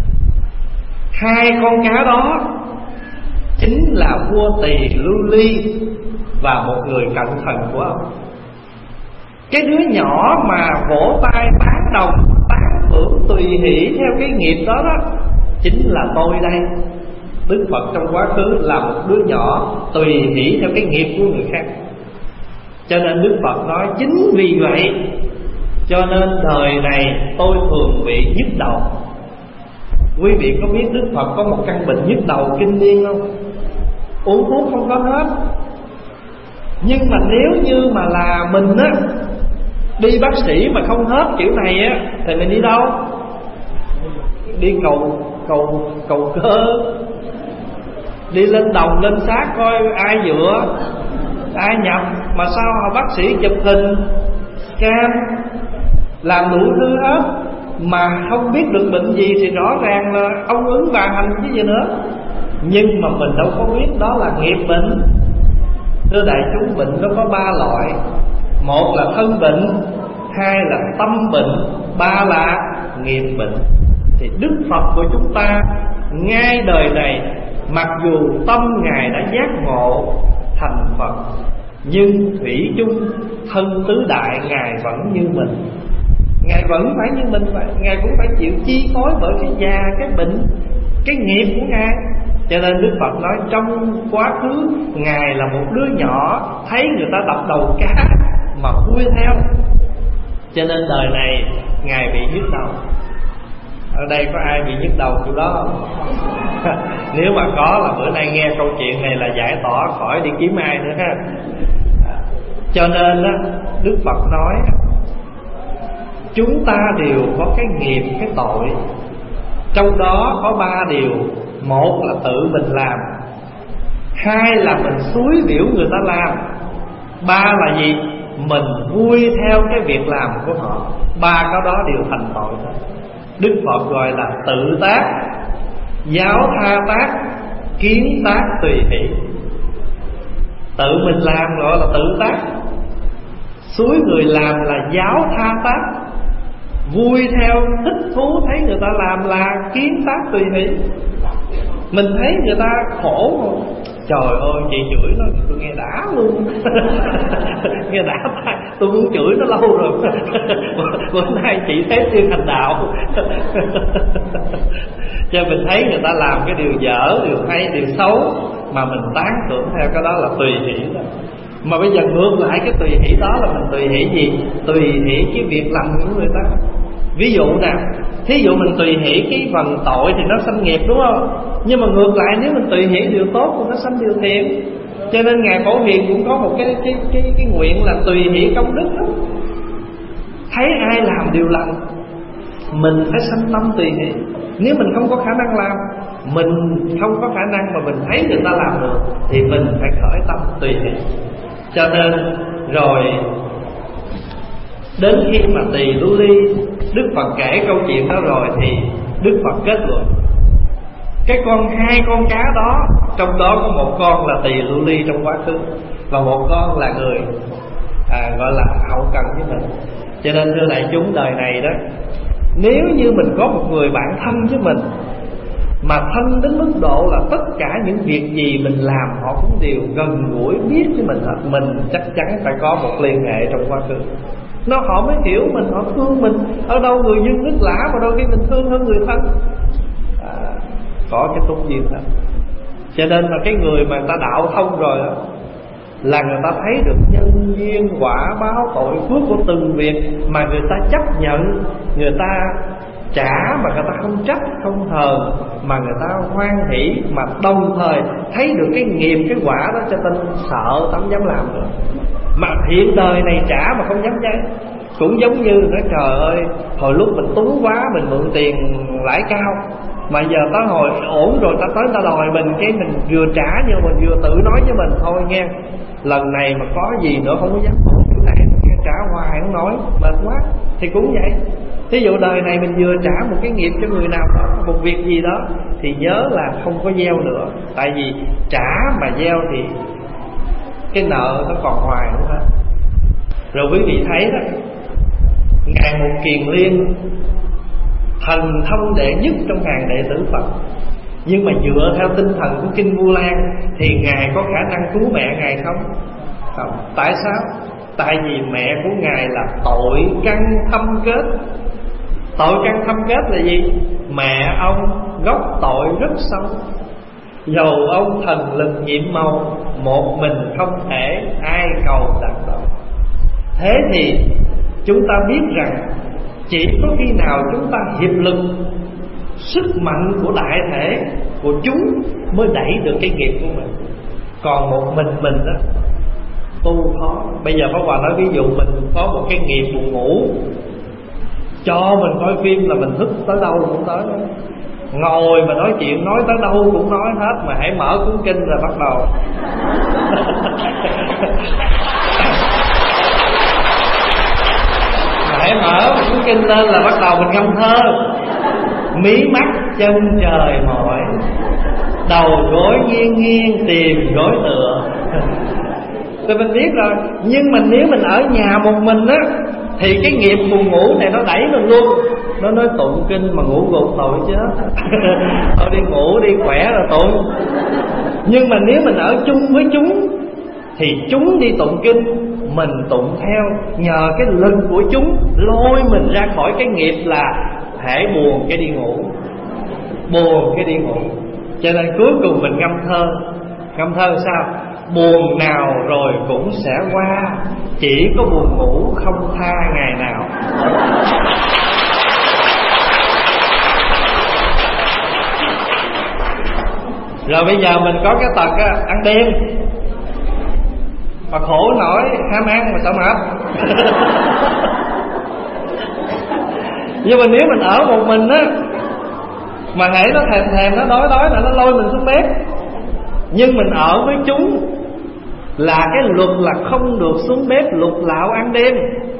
2 con cá đó chính là vua Tỳ Lưu Ly và một người cận thần của ông. Cái đứa nhỏ mà vỗ tay tán đồng, tán thưởng tùy hỷ theo cái nghiệp đó đó, chính là tôi đây. Đức Phật trong quá khứ là một đứa nhỏ tùy hỷ theo cái nghiệp của người khác. Cho nên Đức Phật nói chính vì vậy cho nên đời này tôi thường bị nhức đầu. Quý vị có biết Đức Phật có một căn bệnh nhức đầu kinh niên không? Uống thuốc không có hết. Nhưng mà nếu như mà là mình á, đi bác sĩ mà không hết kiểu này á, thì mình đi đâu? Đi cầu cơ, đi lên đồng lên xác coi ai dựa, ai nhập. Mà sao họ bác sĩ chụp hình scan làm đủ thứ hết mà không biết được bệnh gì, thì rõ ràng là ông ứng bà hành chứ gì nữa. Nhưng mà mình đâu có biết đó là nghiệp bệnh. Thưa đại chúng, bệnh nó có 3 loại. Một là thân bệnh, 2 là tâm bệnh, 3 là nghiệp bệnh. Thì Đức Phật của chúng ta ngay đời này, mặc dù tâm Ngài đã giác ngộ thành Phật, nhưng thủy chung thân tứ đại Ngài vẫn như mình. Ngài vẫn phải như mình vậy. Ngài cũng phải chịu chi phối bởi cái già, cái bệnh, cái nghiệp của Ngài. Cho nên Đức Phật nói trong quá khứ Ngài là một đứa nhỏ thấy người ta đập đầu cá mà vui theo. Cho nên đời này Ngài bị nhức đầu. Ở đây có ai bị nhức đầu chỗ đó không? Nếu mà có là bữa nay nghe câu chuyện này là giải tỏa khỏi đi kiếm ai nữa ha. Cho nên á, Đức Phật nói chúng ta đều có cái nghiệp, cái tội. Trong đó có 3 điều. Một là tự mình làm, 2 là mình xúi biểu người ta làm, 3 là gì? Mình vui theo cái việc làm của họ. 3 cái đó đều thành tội thôi. Đức Phật gọi là tự tác, giáo tha tác, kiến tác tùy hỷ. Tự mình làm gọi là tự tác, xúi người làm là giáo tha tác, vui theo thích thú thấy người ta làm là kiến tác tùy hỷ. Mình thấy người ta khổ mà, trời ơi chị chửi nó tôi nghe đã luôn. Nghe đã tay, tôi muốn chửi nó lâu rồi. Bữa nay chị thấy tiên hành đạo. Cho mình thấy người ta làm cái điều dở, điều hay, điều xấu mà mình tán thưởng theo, cái đó là tùy hỷ đó. Mà bây giờ ngược lại cái tùy hỷ đó là mình tùy hỷ gì? Tùy hỷ cái việc làm của người ta. Ví dụ nè, thí dụ mình tùy hỷ cái phần tội thì nó sanh nghiệp, đúng không? Nhưng mà ngược lại nếu mình tùy hỷ điều tốt thì nó sanh điều thiện. Cho nên Ngài Phổ Hiền cũng có một cái nguyện là tùy hỷ công đức đó. Thấy ai làm điều lành mình phải sanh tâm tùy hỷ. Nếu mình không có khả năng làm, mình không có khả năng mà mình thấy người ta làm được thì mình phải khởi tâm tùy hỷ. Cho nên rồi đến khi mà Tỳ Lưu Ly, Đức Phật kể câu chuyện đó rồi thì Đức Phật kết luận cái hai con cá đó, trong đó có một con là Tỳ Lưu Ly trong quá khứ và một con là người gọi là hậu cận với mình. Cho nên thưa đại chúng, đời này đó, nếu như mình có một người bạn thân với mình mà thân đến mức độ là tất cả những việc gì mình làm họ cũng đều gần gũi biết với mình hết, mình chắc chắn phải có một liên hệ trong quá khứ. Họ mới hiểu mình, họ thương mình. Ở đâu người dưng nước lã mà đôi khi mình thương hơn người thân. Có cái tốt duyên đó. Cho nên là cái người mà người ta đạo thông rồi đó, là người ta thấy được nhân duyên quả báo tội phước của từng việc mà người ta chấp nhận, người ta trả mà người ta không trách không hờn, mà người ta hoan hỷ, mà đồng thời thấy được cái nghiệp cái quả đó, cho nên sợ không dám làm nữa. Mà hiện đời này trả mà không dám cháy. Cũng giống như nói trời ơi, hồi lúc mình túng quá, mình mượn tiền lãi cao, mà giờ tới hồi ổn rồi ta tới ta đòi mình, cái mình vừa trả nhưng mình vừa tự nói với mình thôi nghe, lần này mà có gì nữa không có dám mượn chỗ này, trả hoài không nói, mệt quá. Thì cũng vậy. Thí dụ đời này mình vừa trả một cái nghiệp cho người nào đó, một việc gì đó, thì nhớ là không có gieo nữa. Tại vì trả mà gieo thì cái nợ nó còn hoài nữa hết. Rồi quý vị thấy đó, Ngài Một Kiền Liên thần thông đệ nhất trong hàng đệ tử Phật, nhưng mà dựa theo tinh thần của Kinh Vu Lan thì Ngài có khả năng cứu mẹ Ngài không? Không. Tại sao? Tại vì mẹ của Ngài là tội căn thâm kết. Tội căn thâm kết là gì? Mẹ ông gốc tội rất sâu, dầu ông thần lực nhiệm màu, một mình không thể ai cầu đạt được. Thế thì chúng ta biết rằng chỉ có khi nào chúng ta hiệp lực, sức mạnh của đại thể của chúng mới đẩy được cái nghiệp của mình. Còn một mình đó tu khó. Bây giờ Pháp Hòa nói ví dụ mình có một cái nghiệp buồn ngủ, cho mình coi phim là mình thức tới đâu cũng tới đó. Ngồi mà nói chuyện nói tới đâu cũng nói hết, mà hãy mở cuốn kinh là bắt đầu hãy mở cuốn kinh lên là bắt đầu mình ngâm thơ. Mí mắt chân trời mỏi, đầu gối nghiêng nghiêng tìm gối tựa. Tôi mình biết rồi. Nhưng mà nếu mình ở nhà một mình á, thì cái nghiệp buồn ngủ này nó đẩy mình luôn. Nó nói tụng kinh mà ngủ gục tội chết. Thôi đi ngủ đi khỏe rồi tụng. Nhưng mà nếu mình ở chung với chúng thì chúng đi tụng kinh, mình tụng theo. Nhờ cái lực của chúng lôi mình ra khỏi cái nghiệp là hễ buồn cái đi ngủ, buồn cái đi ngủ. Cho nên cuối cùng mình ngâm thơ. Ngâm thơ sao? Buồn nào rồi cũng sẽ qua, chỉ có buồn ngủ không tha ngày nào. Rồi bây giờ mình có cái tật ăn đêm, mà khổ nổi ham ăn mà sợ mệt. Nhưng mà nếu mình ở một mình á, mà hễ nó thèm nó đói là nó lôi mình xuống bếp. Nhưng mình ở với chúng là cái luật là không được xuống bếp lục lạo ăn đêm.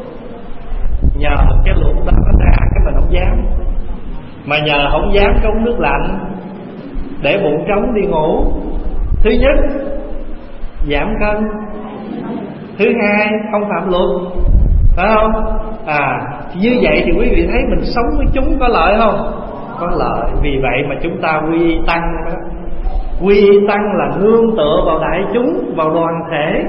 Nhờ cái luật đó nó ra cái mình không dám. Mà nhờ không dám cái uống nước lạnh để bụng trống đi ngủ. Thứ nhất, giảm cân. Thứ hai, không phạm luật, phải không? Như vậy thì quý vị thấy mình sống với chúng có lợi không? Có lợi. Vì vậy mà chúng ta quy tăng đó. Quy tăng là nương tựa vào đại chúng, vào đoàn thể.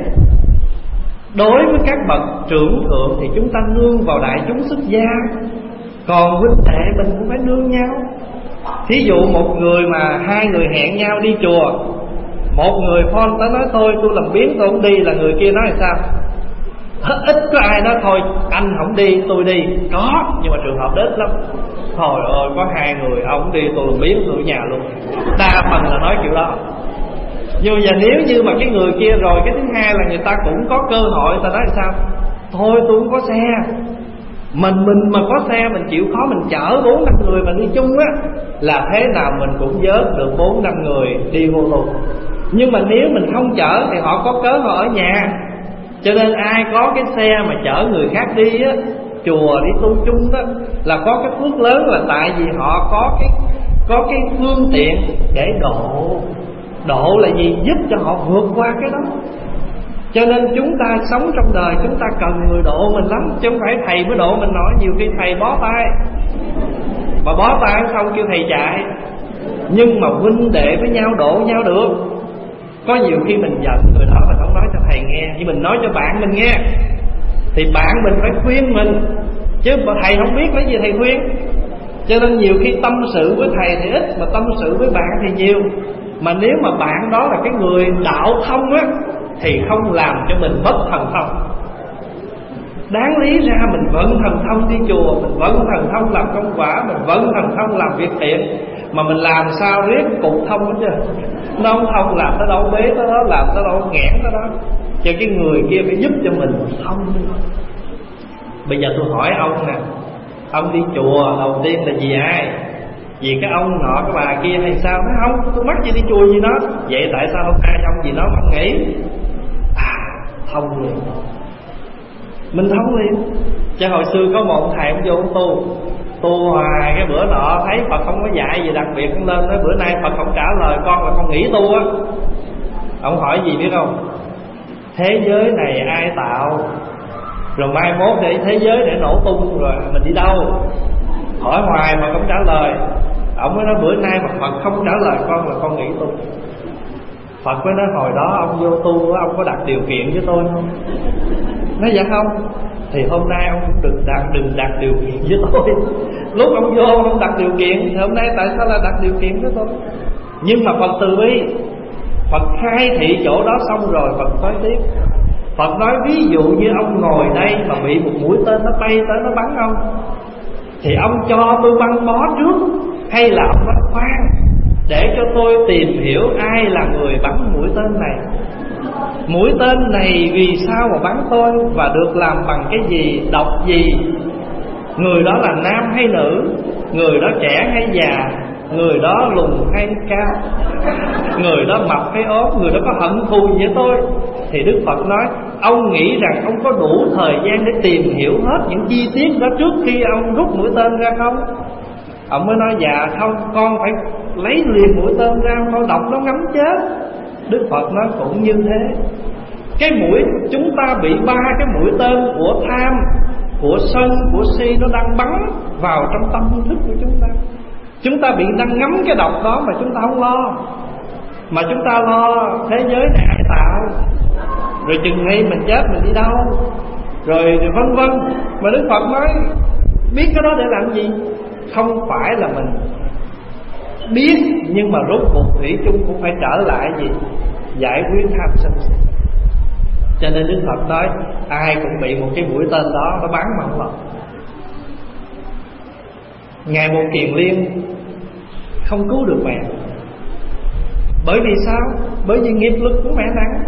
Đối với các bậc trưởng thượng thì chúng ta nương vào đại chúng xuất gia. Còn huynh đệ mình cũng phải nương nhau. Thí dụ một người mà hai người hẹn nhau đi chùa, một người phone tới nói tôi làm biến tôi không đi, là người kia nói là sao? Ít có ai nói thôi anh không đi tôi đi. Có, nhưng mà trường hợp đó ít lắm. Trời ơi, có hai người ông không đi tôi làm biến tôi ở nhà luôn. Đa phần là nói kiểu đó. Nhưng mà nếu như mà cái người kia rồi, cái thứ hai là người ta cũng có cơ hội, người ta nói là sao? Thôi tôi không có xe. Mình mà có xe mình chịu khó mình chở 4-5 người mà đi chung á, là thế nào mình cũng vớt được 4-5 người đi vô luôn. Nhưng mà nếu mình không chở thì họ có cớ họ ở nhà. Cho nên ai có cái xe mà chở người khác đi á, chùa đi tu chung đó, là có cái phước lớn, là tại vì họ có cái phương tiện để độ. Độ là gì? Giúp cho họ vượt qua cái đó. Cho nên chúng ta sống trong đời chúng ta cần người độ mình lắm, chứ không phải thầy mới độ mình nổi. Nhiều khi thầy bó tay, mà bó tay xong kêu thầy chạy. Nhưng mà huynh đệ với nhau độ nhau được. Có nhiều khi mình giận người đó mình không nói cho thầy nghe, nhưng mình nói cho bạn mình nghe, thì bạn mình phải khuyên mình, chứ thầy không biết lấy gì thầy khuyên. Cho nên nhiều khi tâm sự với thầy thì ít, mà tâm sự với bạn thì nhiều. Mà nếu mà bạn đó là cái người đạo thông á, thì không làm cho mình mất thần thông. Đáng lý ra mình vẫn thần thông đi chùa, mình vẫn thần thông làm công quả, mình vẫn thần thông làm việc thiện, mà mình làm sao riết cục thông hết chứ. Nó không thông làm tới đâu bế tới đó, làm tới đâu nghẽn tới đó. Cho cái người kia phải giúp cho mình thông. Bây giờ tôi hỏi ông nè, ông đi chùa đầu tiên là vì ai? Vì cái ông nọ cái bà kia hay sao? Nói không, tôi mắc gì đi chùa gì nó. Vậy tại sao không ai ông gì nó mà nghĩ? Thông liền. Mình thông liền. Chứ hồi xưa có một thầy ông vô ông tu hoài, cái bữa nọ thấy Phật không có dạy gì đặc biệt, không lên nói bữa nay Phật không trả lời con là con nghỉ tu á. Ông hỏi gì biết không? Thế giới này ai tạo? Rồi mai mốt để thế giới để nổ tung rồi mình đi đâu? Hỏi hoài mà không trả lời. Ông mới nói bữa nay mà Phật không trả lời con là con nghỉ tu. Phật mới nói hồi đó ông vô tu ông có đặt điều kiện với tôi không? Nói dạ không. Thì hôm nay ông cũng đừng đặt điều kiện với tôi. Lúc ông vô ông không đặt điều kiện, thì hôm nay tại sao là đặt điều kiện với tôi? Nhưng mà Phật từ bi, Phật khai thị chỗ đó xong rồi Phật nói tiếp. Phật nói ví dụ như ông ngồi đây mà bị một mũi tên nó bay tới nó bắn ông, thì ông cho tôi băng bó trước, hay là ông nói khoan để cho tôi tìm hiểu ai là người bắn mũi tên này, mũi tên này vì sao mà bắn tôi, và được làm bằng cái gì, độc gì, người đó là nam hay nữ, người đó trẻ hay già, người đó lùn hay cao, người đó mập hay ốm, người đó có hận thù gì với tôi. Thì Đức Phật nói ông nghĩ rằng ông có đủ thời gian để tìm hiểu hết những chi tiết đó trước khi ông rút mũi tên ra không? Ông mới nói dạ không, con phải lấy liền mũi tên ra, con độc nó ngấm chết. Đức Phật nói cũng như thế. Cái mũi chúng ta bị 3 cái mũi tên của tham, của sân, của si nó đang bắn vào trong tâm thức của chúng ta. Chúng ta bị đang ngấm cái độc đó mà chúng ta không lo, mà chúng ta lo thế giới này ai tạo, rồi chừng ngay mình chết mình đi đâu, rồi vân vân. Mà Đức Phật nói biết cái đó để làm gì? Không phải là mình biết, nhưng mà rốt cuộc thủy chung cũng phải trở lại gì? Giải quyết tham sân si. Cho nên Đức Phật nói ai cũng bị một cái mũi tên đó nó bắn mà không lọt. Ngài Một Kiền Liên không cứu được mẹ, Bởi vì sao? Bởi vì nghiệp lực của mẹ nặng.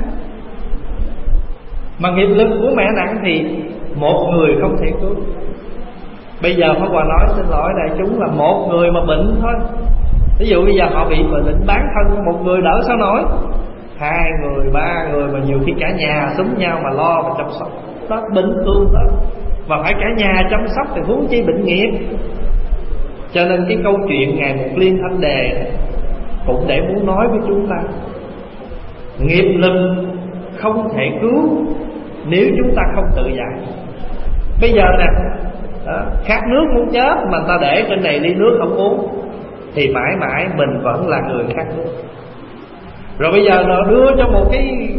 Mà nghiệp lực của mẹ nặng thì một người không thể cứu. Bây giờ Pháp Hòa nói xin lỗi đại chúng là một người mà bệnh thôi. Ví dụ bây giờ họ bị bệnh bán thân, một người đỡ sao nổi, 2 người, 3 người, mà nhiều khi cả nhà xúm nhau mà lo và chăm sóc. Đó, bình thường đó. Mà phải cả nhà chăm sóc thì huống chi bệnh nghiệp. Cho nên cái câu chuyện Ngài Mục Liên Thanh Đề cũng để muốn nói với chúng ta, nghiệp lực không thể cứu nếu chúng ta không tự giải. Bây giờ nè, khát nước muốn chết mà ta để trên này ly nước không uống thì mãi mãi mình vẫn là người khát nước. Rồi bây giờ nó đưa cho một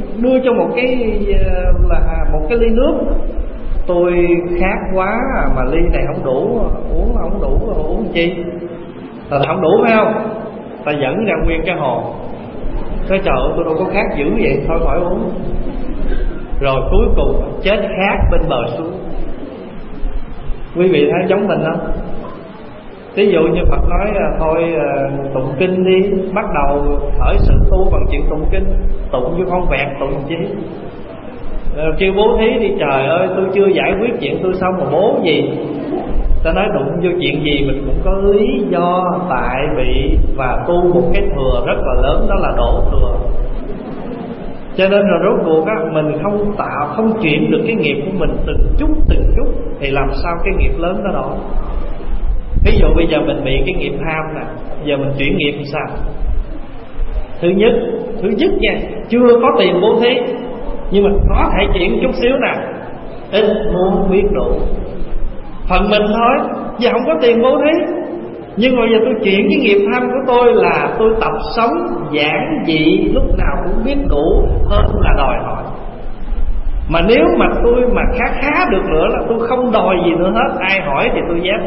cái ly nước, tôi khát quá mà ly này không đủ, uống không đủ, uống chi? Là không đủ phải không? Ta dẫn ra nguyên cái hồ. Cái trời ơi, tôi đâu có khát dữ vậy, thôi khỏi uống. Rồi cuối cùng chết khát bên bờ suối. Quý vị thấy giống mình không? Ví dụ như Phật nói thôi tụng kinh đi, bắt đầu khởi sự tu bằng chuyện tụng kinh, tụng chứ không vẹn tụng chi. Kêu bố thí đi, trời ơi tôi chưa giải quyết chuyện tôi xong mà bố gì. Ta nói đụng vô chuyện gì mình cũng có lý do, tại vì và tu một cái thừa rất là lớn, đó là đổ thừa. Cho nên rồi rốt cuộc á, mình không chuyển được cái nghiệp của mình từng chút thì làm sao cái nghiệp lớn đó đổi. Ví dụ bây giờ mình bị cái nghiệp tham nè, giờ mình chuyển nghiệp làm sao? Thứ nhất nha, chưa có tiền bố thí, nhưng mà có thể chuyển chút xíu nè, ít muốn biết đủ. Phần mình thôi, giờ không có tiền bố thí, nhưng mà giờ tôi chuyển cái nghiệp tham của tôi là tôi tập sống giản dị, lúc nào cũng biết đủ hơn là đòi hỏi. Mà nếu mà tôi mà khá được nữa là tôi không đòi gì nữa hết, ai hỏi thì tôi dám.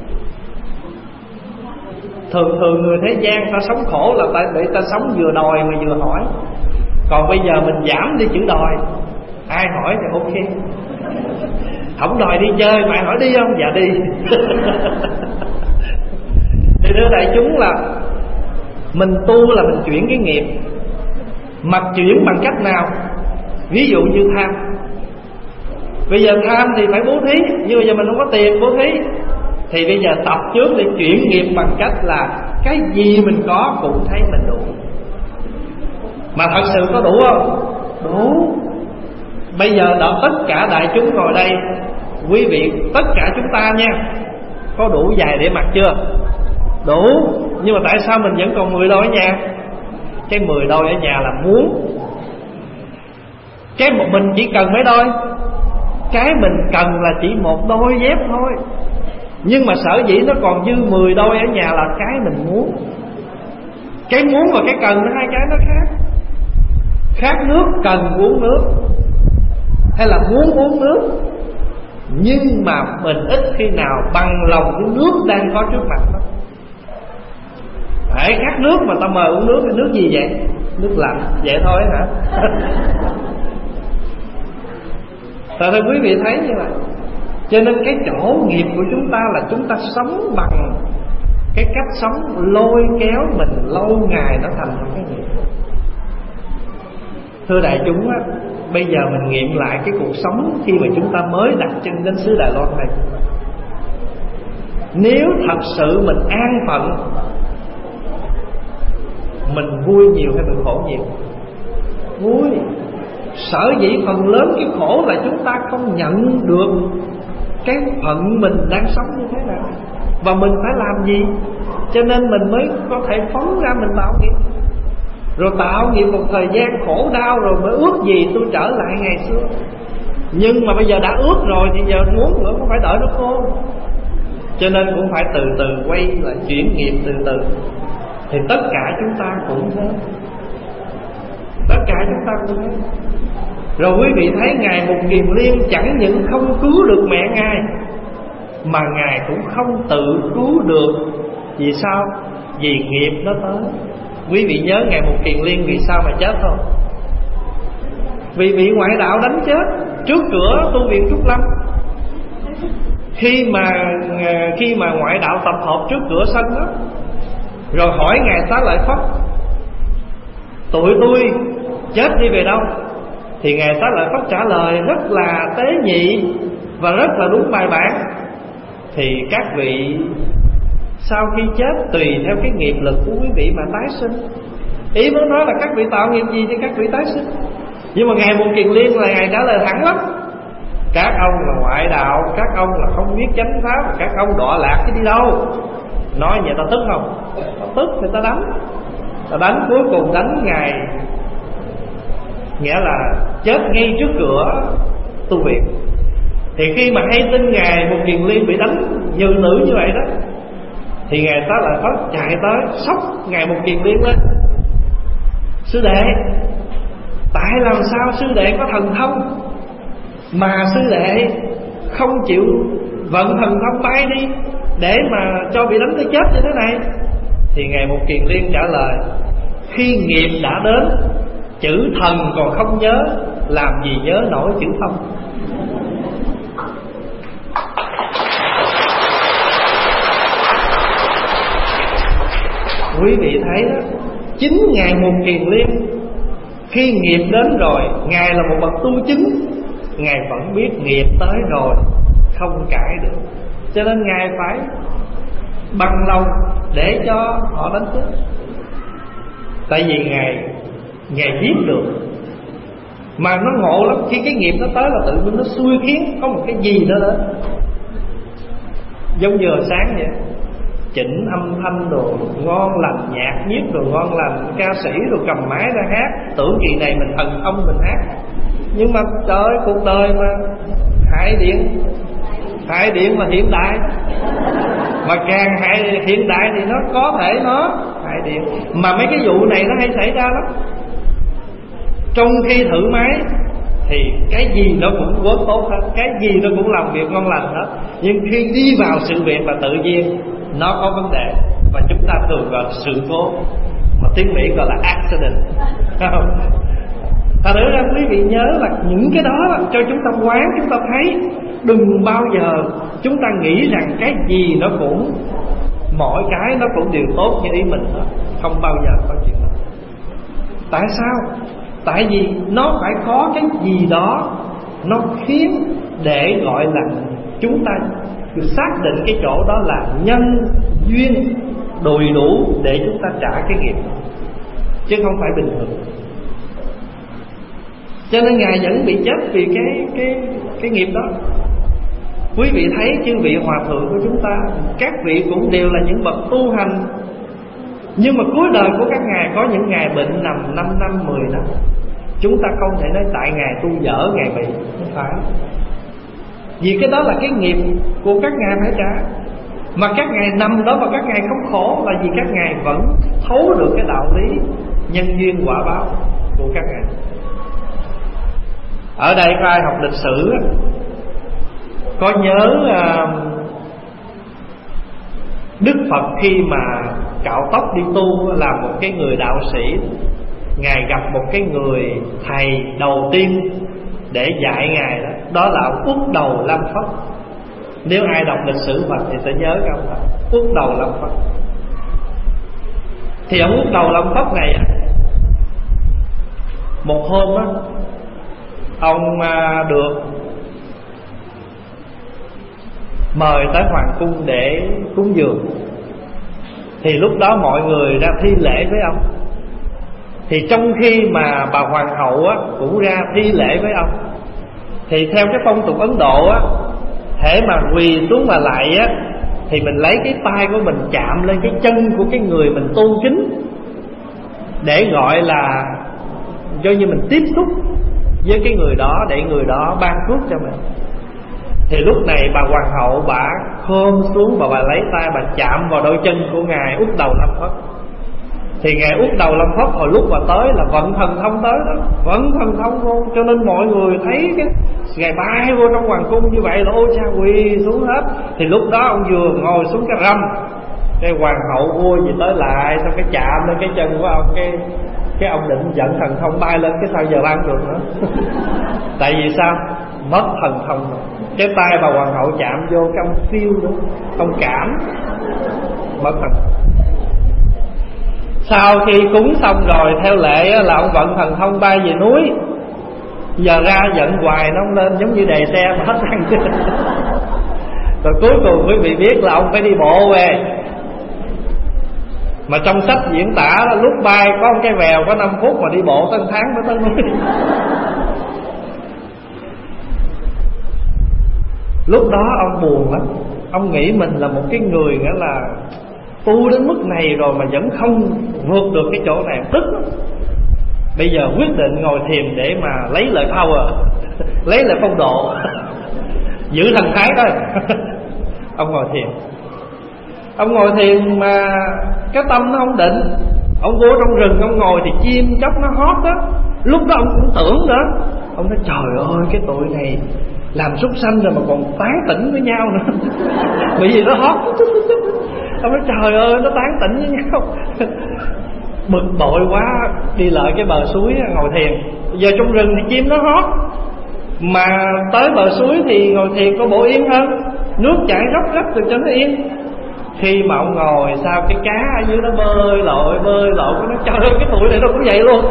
Thường người thế gian ta sống khổ là tại để ta sống vừa đòi mà vừa hỏi. Còn bây giờ mình giảm đi chữ đòi, ai hỏi thì ok. Không đòi đi chơi, mày hỏi đi không? Dạ đi. Thì thưa đại chúng là mình tu là mình chuyển cái nghiệp. Mà chuyển bằng cách nào? Ví dụ như tham. Bây giờ tham thì phải bố thí, nhưng bây giờ mình không có tiền bố thí, thì bây giờ tập trước để chuyển nghiệp bằng cách là cái gì mình có cũng thấy mình đủ. Mà thật sự có đủ không? Đủ. Bây giờ đó tất cả đại chúng ngồi đây, quý vị tất cả chúng ta nha, có đủ giày để mặc chưa? Đủ. Nhưng mà tại sao mình vẫn còn 10 đôi ở nhà? Cái 10 đôi ở nhà là muốn. Cái mình chỉ cần mấy đôi? Cái mình cần là chỉ một đôi dép thôi. Nhưng mà sở dĩ nó còn dư 10 đôi ở nhà là cái mình muốn. Cái muốn và cái cần nó hai cái nó khác. Khát nước cần uống nước, hay là muốn uống nước. Nhưng mà mình ít khi nào bằng lòng cái nước đang có trước mặt đó. Hãy khát nước mà ta mời uống nước, nước gì vậy? Nước lạnh, vậy thôi hả? Tại vì quý vị thấy như vậy. Cho nên cái chỗ nghiệp của chúng ta là chúng ta sống bằng cái cách sống lôi kéo mình lâu ngày nó thành một cái nghiệp. Thưa đại chúng á, bây giờ mình nghiệm lại cái cuộc sống khi mà chúng ta mới đặt chân đến xứ Đài Loan này. Nếu thật sự mình an phận, mình vui nhiều hay mình khổ nhiều? Vui. Sở dĩ phần lớn cái khổ là chúng ta không nhận được cái phận mình đang sống như thế nào, và mình phải làm gì. Cho nên mình mới có thể phóng ra mình tạo nghiệp. Rồi tạo nghiệp một thời gian khổ đau rồi mới ước gì tôi trở lại ngày xưa. Nhưng mà bây giờ đã ước rồi thì giờ muốn nữa cũng phải đợi nó khô. Cho nên cũng phải từ từ quay lại chuyển nghiệp từ từ. Thì tất cả chúng ta cũng thế. Tất cả chúng ta cũng thế. Rồi quý vị thấy Ngài Mục Kiền Liên chẳng những không cứu được mẹ Ngài, mà Ngài cũng không tự cứu được. Vì sao? Vì nghiệp nó tới. Quý vị nhớ Ngài Mục Kiền Liên vì sao mà chết không? Vì bị ngoại đạo đánh chết trước cửa tu viện Trúc Lâm. Khi mà ngoại đạo tập hợp trước cửa sân đó, rồi hỏi Ngài Xá Lợi Phất tụi tôi chết đi về đâu? Thì Ngài Xá Lợi Phất trả lời rất là tế nhị và rất là đúng bài bản. Thì các vị sau khi chết tùy theo cái nghiệp lực của quý vị mà tái sinh. Ý muốn nói là các vị tạo nghiệp gì thì các vị tái sinh. Nhưng mà Ngài Mục Kiền Liên là Ngài trả lời thẳng lắm: các ông là ngoại đạo, các ông là không biết chánh pháp, các ông đọa lạc chứ đi đâu. Nói vậy ta tức không? Ta tức thì ta đánh. Ta đánh cuối cùng đánh Ngài, nghĩa là chết ngay trước cửa tu viện. Thì khi mà hay tin Ngài Mục Kiền Liên bị đánh như nữ như vậy đó, thì Ngài Xá Lợi Phất chạy tới sốc Ngài Mục Kiền Liên lên: sư đệ, tại làm sao sư đệ có thần thông mà sư đệ không chịu vận thần thông bay đi để mà cho bị đánh tới chết như thế này? Thì Ngài Mục Kiền Liên trả lời: khi nghiệp đã đến, chữ thần còn không nhớ, làm gì nhớ nổi chữ thông. Quý vị thấy đó, chính Ngài Mục Kiền Liên khi nghiệp đến rồi, Ngài là một bậc tu chính, Ngài vẫn biết nghiệp tới rồi không cãi được, cho nên Ngài phải bằng lòng để cho họ đánh chết. Tại vì Ngài giết được. Mà nó ngộ lắm, khi cái nghiệp nó tới là tự nhiên nó xui khiến có một cái gì đó đến. Giống vừa sáng vậy, chỉnh âm thanh đồ ngon lành, nhạc nhiếc đồ ngon lành, ca sĩ đồ cầm máy ra hát, tưởng kỳ này mình thần thông mình hát. Nhưng mà trời ơi, cuộc đời mà hại điện là hiện đại, mà càng hại hiện đại thì nó có thể nó hại điện. Mà mấy cái vụ này nó hay xảy ra lắm. Trong khi thử máy thì cái gì nó cũng work tốt hết, cái gì nó cũng làm việc ngon lành hết. Nhưng khi đi vào sự việc là tự nhiên nó có vấn đề, và chúng ta thường gọi là sự cố, mà tiếng Mỹ gọi là accident. Thật ra quý vị nhớ là những cái đó là cho chúng ta quán, chúng ta thấy. Đừng bao giờ chúng ta nghĩ rằng cái gì nó cũng, mỗi cái nó cũng đều tốt như ý mình hết. Không bao giờ có chuyện đó. Tại sao? Tại vì nó phải có cái gì đó nó khiến để gọi là chúng ta xác định cái chỗ đó là nhân duyên đầy đủ để chúng ta trả cái nghiệp, chứ không phải bình thường. Cho nên Ngài vẫn bị chết vì cái nghiệp đó. Quý vị thấy chư vị hòa thượng của chúng ta, các vị cũng đều là những bậc tu hành, nhưng mà cuối đời của các ngài có những ngài bệnh nằm 5 năm, 10 năm. Chúng ta không thể nói tại ngài tu dở, ngài bị, không phải. Vì cái đó là cái nghiệp của các ngài phải trả. Mà các ngài nằm đó mà các ngài không khổ là vì các ngài vẫn thấu được cái đạo lý nhân duyên quả báo của các ngài. Ở đây có ai học lịch sử có nhớ Đức Phật khi mà cạo tóc đi tu là một cái người đạo sĩ, ngài gặp một cái người thầy đầu tiên để dạy ngài đó, đó là ông Uất Đầu Lâm Phất. Nếu ai đọc lịch sử Phật thì sẽ nhớ cái ông đó, Uất Đầu Lâm Phất. Thì ông Uất Đầu Lâm Phất này, một hôm á, ông được mời tới hoàng cung để cúng dường. Thì lúc đó mọi người ra thi lễ với ông. Thì trong khi mà bà hoàng hậu á cũng ra thi lễ với ông, thì theo cái phong tục Ấn Độ á, hễ mà quỳ xuống mà lạy á, thì mình lấy cái tay của mình chạm lên cái chân của cái người mình tu kính, để gọi là do như mình tiếp xúc với cái người đó, để người đó ban phước cho mình. Thì lúc này bà hoàng hậu bà khom xuống và bà lấy tay bà chạm vào đôi chân của ngài Uất Đầu Lâm Phất. Thì ngài Uất Đầu Lâm Phất hồi lúc mà tới là vận thần thông tới đó, vận thần thông vô, cho nên mọi người thấy cái ngài bay vô trong hoàng cung như vậy là ôi cha quỳ xuống hết. Thì lúc đó ông vừa ngồi xuống cái râm, cái hoàng hậu vua gì tới lại, xong cái chạm lên cái chân của ông, cái ông định giận thần thông bay lên, cái sao giờ ban được nữa. Tại vì sao? Mất thần thông rồi. Cái tay bà hoàng hậu chạm vô cái ông phiêu nữa, ông cảm, mất thần. Sau khi cúng xong rồi, theo lệ là ông vận thần thông bay về núi. Giờ ra giận hoài nó không lên, giống như đề xe mà hết xăng. Rồi cuối cùng quý vị biết là ông phải đi bộ về. Mà trong sách diễn tả là lúc bay có một cái vèo có 5 phút, mà đi bộ tới 1 tháng mới tới núi. Lúc đó ông buồn lắm. Ông nghĩ mình là một cái người nghĩa là tu đến mức này rồi mà vẫn không vượt được cái chỗ này, tức lắm. Bây giờ quyết định ngồi thiền để mà lấy lại power, lấy lại phong độ, giữ thần thái thôi. Ông ngồi thiền. Ông ngồi thiền mà cái tâm nó không định. Ông vô trong rừng ông ngồi thì chim chóc nó hót đó. Lúc đó ông cũng tưởng nữa. Ông nói trời ơi, cái tụi này làm súc sanh rồi mà còn tán tỉnh với nhau nữa. Bởi vì nó hót. Ông nói trời ơi, nó tán tỉnh với nhau. Bực bội quá, đi lại cái bờ suối ngồi thiền. Giờ trong rừng thì chim nó hót, mà tới bờ suối thì ngồi thiền có bộ yên hơn. Nước chảy róc rách rồi cho nó yên. Khi mà ông ngồi sao cái cá ở dưới nó bơi lội nó trời ơi, cái tụi này nó cũng vậy luôn.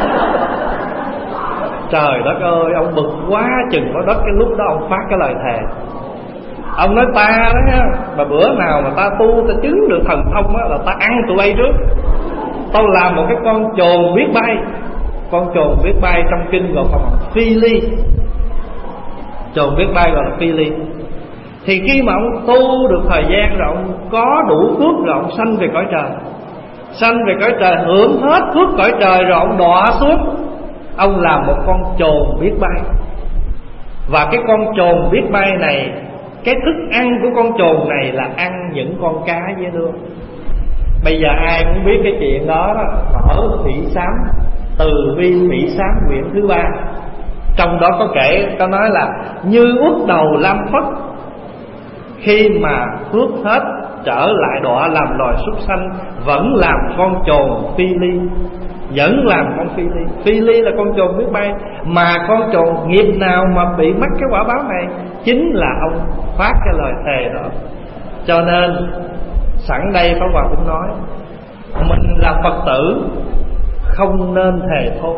Trời đất ơi, ông bực quá chừng có đất. Cái lúc đó ông phát cái lời thề. Ông nói ta đó nha, mà bữa nào mà ta tu ta chứng được thần thông á, là ta ăn tụi bay trước. Tao làm một cái con chồn biết bay. Con chồn biết bay trong kinh gọi là phi ly. Chồn biết bay gọi là phi ly. Thì khi mà ông tu được thời gian rồi, ông có đủ phước rồi, ông sanh về cõi trời. Sanh về cõi trời, hưởng hết phước cõi trời rồi, ông đọa xuống. Ông làm một con chồn biết bay. Và cái con chồn biết bay này, cái thức ăn của con chồn này là ăn những con cá dễ thương. Bây giờ ai cũng biết cái chuyện đó, ở Thủy Sám, Từ Vi Thủy Sám quyển thứ 3. Trong đó có kể, có nói là như uất đầu lam phất, khi mà phước hết trở lại đọa làm loài súc sanh, vẫn làm con chồn phi ly. Vẫn làm con phi ly. Phi ly là con chồn biết bay. Mà con chồn nghiệp nào mà bị mắc cái quả báo này, chính là ông phát cái lời thề đó. Cho nên sẵn đây Pháp Hòa cũng nói, mình là Phật tử không nên thề thốt.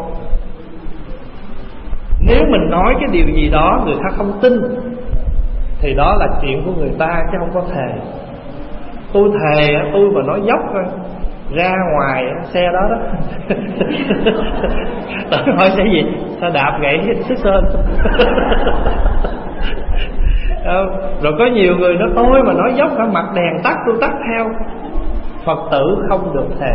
Nếu mình nói cái điều gì đó người ta không tin thì đó là chuyện của người ta, chứ không có thề. Tôi thề, tôi mà nói dốc thôi, ra ngoài xe đó đó. Tôi hỏi xe gì? Sao đạp gãy xích sơn. Rồi có nhiều người nói tôi mà nói dốc cả mặt đèn tắt tôi tắt theo. Phật tử không được thề.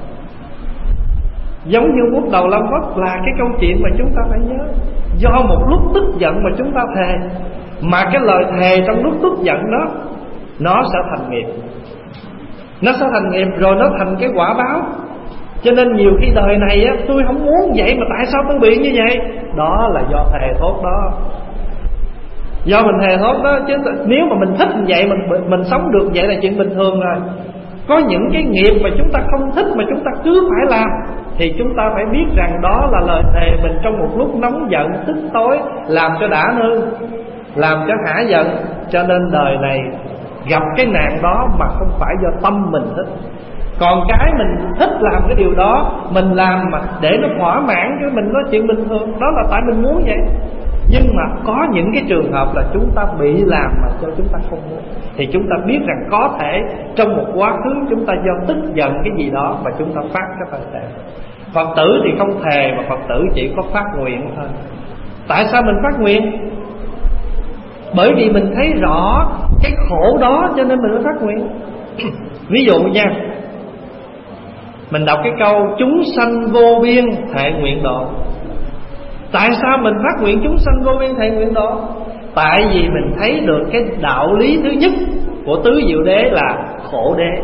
Giống như Quốc Đầu Lâm Phất là cái câu chuyện mà chúng ta phải nhớ. Do một lúc tức giận mà chúng ta thề, mà cái lời thề trong lúc tức giận đó nó sẽ thành nghiệp. Nó sẽ thành nghiệp rồi nó thành cái quả báo. Cho nên nhiều khi đời này á, tôi không muốn vậy mà tại sao tôi bị như vậy? Đó là do thề thốt đó. Do mình thề thốt đó. Chứ nếu mà mình thích vậy, mình sống được vậy là chuyện bình thường rồi. Có những cái nghiệp mà chúng ta không thích mà chúng ta cứ phải làm, thì chúng ta phải biết rằng đó là lời thề mình trong một lúc nóng giận, tức tối, làm cho đã nương, làm cho hả giận. Cho nên đời này gặp cái nạn đó mà không phải do tâm mình thích. Còn cái mình thích làm cái điều đó, mình làm mà để nó thỏa mãn cho mình, nói chuyện bình thường, đó là tại mình muốn vậy. Nhưng mà có những cái trường hợp là chúng ta bị làm mà cho chúng ta không muốn, thì chúng ta biết rằng có thể trong một quá khứ chúng ta do tức giận cái gì đó mà chúng ta phát cái lời thề. Phật tử thì không thề, mà Phật tử chỉ có phát nguyện thôi. Tại sao mình phát nguyện? Bởi vì mình thấy rõ cái khổ đó cho nên mình mới phát nguyện. Ví dụ nha, mình đọc cái câu chúng sanh vô biên thệ nguyện độ. Tại sao mình phát nguyện chúng sanh vô biên thệ nguyện độ? Tại vì mình thấy được cái đạo lý thứ nhất của tứ diệu đế là khổ đế.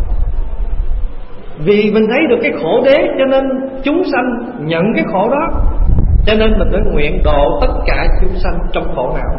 Vì mình thấy được cái khổ đế cho nên chúng sanh nhận cái khổ đó, cho nên mình mới nguyện độ tất cả chúng sanh trong khổ não.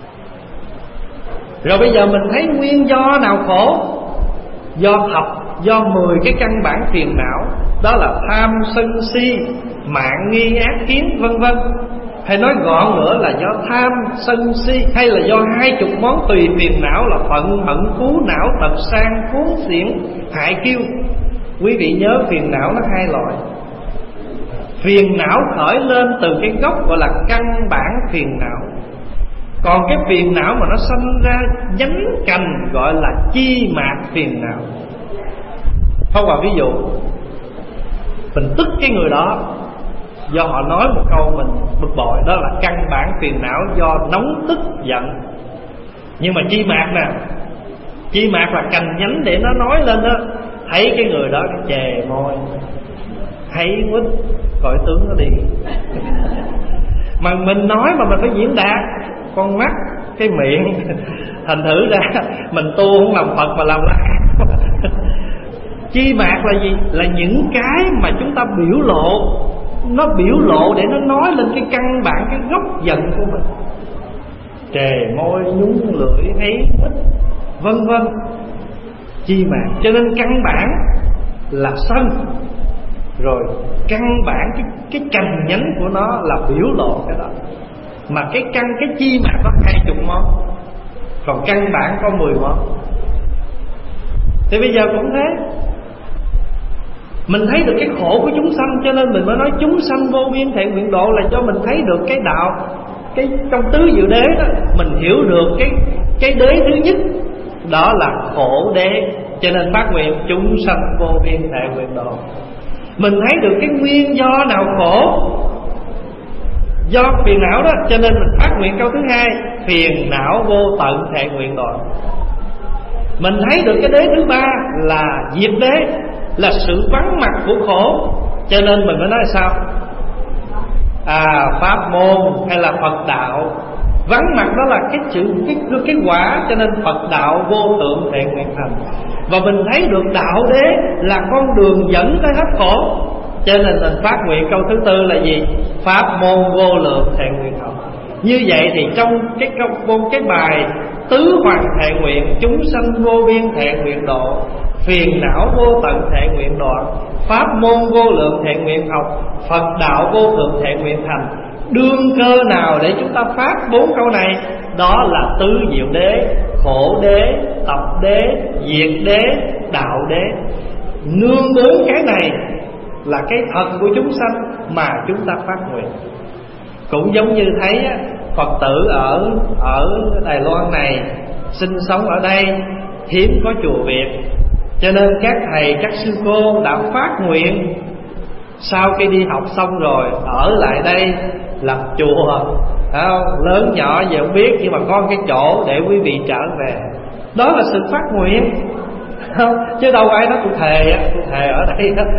Rồi bây giờ mình thấy nguyên do nào khổ? Do thập, do 10 cái căn bản phiền não. Đó là tham, sân, si, mạng, nghi, ác, kiến, vân vân. Hay nói gọn nữa là do tham, sân, si, hay là do 20 món tùy phiền não là phận, hận, phú, não, tật, sang, cuốn, xiển, hại, kiêu. Quý vị nhớ phiền não nó hai loại. Phiền não khởi lên từ cái gốc gọi là căn bản phiền não. Còn cái phiền não mà nó sanh ra nhánh cành gọi là chi mạt phiền não. Không, vào ví dụ mình tức cái người đó do họ nói một câu mình bực bội, đó là căn bản phiền não do nóng tức giận. Nhưng mà chi mạt nè, chi mạt là cành nhánh để nó nói lên đó. Thấy cái người đó chề môi, thấy quýt, gọi tướng nó đi. Mà mình nói mà mình phải diễn đạt con mắt, cái miệng. Thành thử ra mình tu không làm Phật mà làm la. Chi mạt là gì? Là những cái mà chúng ta biểu lộ. Nó biểu lộ để nó nói lên cái căn bản, cái gốc giận của mình. Trề môi, nhún lưỡi, thấy quýt, vân vân. Chi mạt. Cho nên căn bản là sân. Rồi căn bản cái cành nhánh của nó là biểu lộ cái đó. Mà cái chi mạt có 20 món, còn căn bản có 10 món. Thì bây giờ cũng thế. Mình thấy được cái khổ của chúng sanh, cho nên mình mới nói chúng sanh vô biên thệ nguyện độ, là cho mình thấy được cái đạo. Cái trong tứ diệu đế đó, mình hiểu được cái đế thứ nhất, đó là khổ đế. Cho nên phát nguyện chúng sanh vô biên thệ nguyện độ. Mình thấy được cái nguyên do nào khổ, do phiền não đó, cho nên mình phát nguyện câu thứ hai, phiền não vô tận thệ nguyện độ. Mình thấy được cái đế thứ ba là diệt đế, là sự vắng mặt của khổ, cho nên mình mới nói sao? Pháp môn hay là Phật đạo. Vắng mặt đó là cái quả, cho nên Phật đạo vô tượng thệ nguyện thành. Và mình thấy được đạo đế là con đường dẫn tới hết khổ, cho nên mình phát nguyện câu thứ tư là gì? Pháp môn vô lượng thệ nguyện thành. Như vậy thì trong cái bài tứ hoàng thệ nguyện, chúng sanh vô biên thệ nguyện độ, phiền não vô tận thệ nguyện đoạn, pháp môn vô lượng thệ nguyện học, Phật đạo vô thượng thệ nguyện thành. Đương cơ nào để chúng ta phát 4 câu này? Đó là tứ diệu đế, khổ đế, tập đế, diệt đế, đạo đế. Nương 4 cái này là cái thật của chúng sanh mà chúng ta phát nguyện. Cũng giống như thấy Phật tử ở Đài Loan này sinh sống ở đây, hiếm có chùa Việt, cho nên các thầy, các sư cô đã phát nguyện sau khi đi học xong rồi ở lại đây lập chùa, lớn nhỏ gì không biết, nhưng mà có cái chỗ để quý vị trở về. Đó là sự phát nguyện, không? Chứ đâu ai nói tôi thề ở đây đó.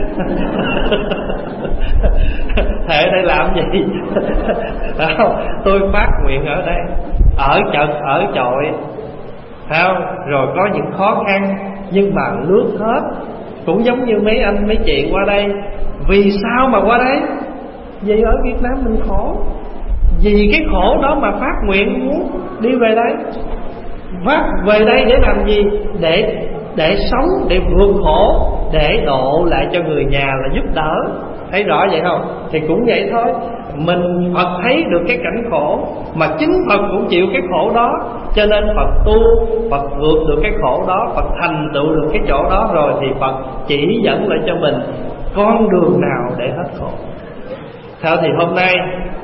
Thề ở đây làm gì? Không, tôi phát nguyện ở đây, ở chật ở chọi, không? Rồi có những khó khăn nhưng mà lướt hết. Cũng giống như mấy anh mấy chị qua đây. Vì sao mà qua đây? Vì ở Việt Nam mình khổ, vì cái khổ đó mà phát nguyện muốn đi về đây. Phát về đây để làm gì? Để sống, để vượt khổ, để độ lại cho người nhà, là giúp đỡ. Thấy rõ vậy không? Thì cũng vậy thôi. Mình Phật thấy được cái cảnh khổ, mà chính Phật cũng chịu cái khổ đó, cho nên Phật tu, Phật vượt được cái khổ đó, Phật thành tựu được cái chỗ đó rồi, thì Phật chỉ dẫn lại cho mình con đường nào để hết khổ. Theo thì hôm nay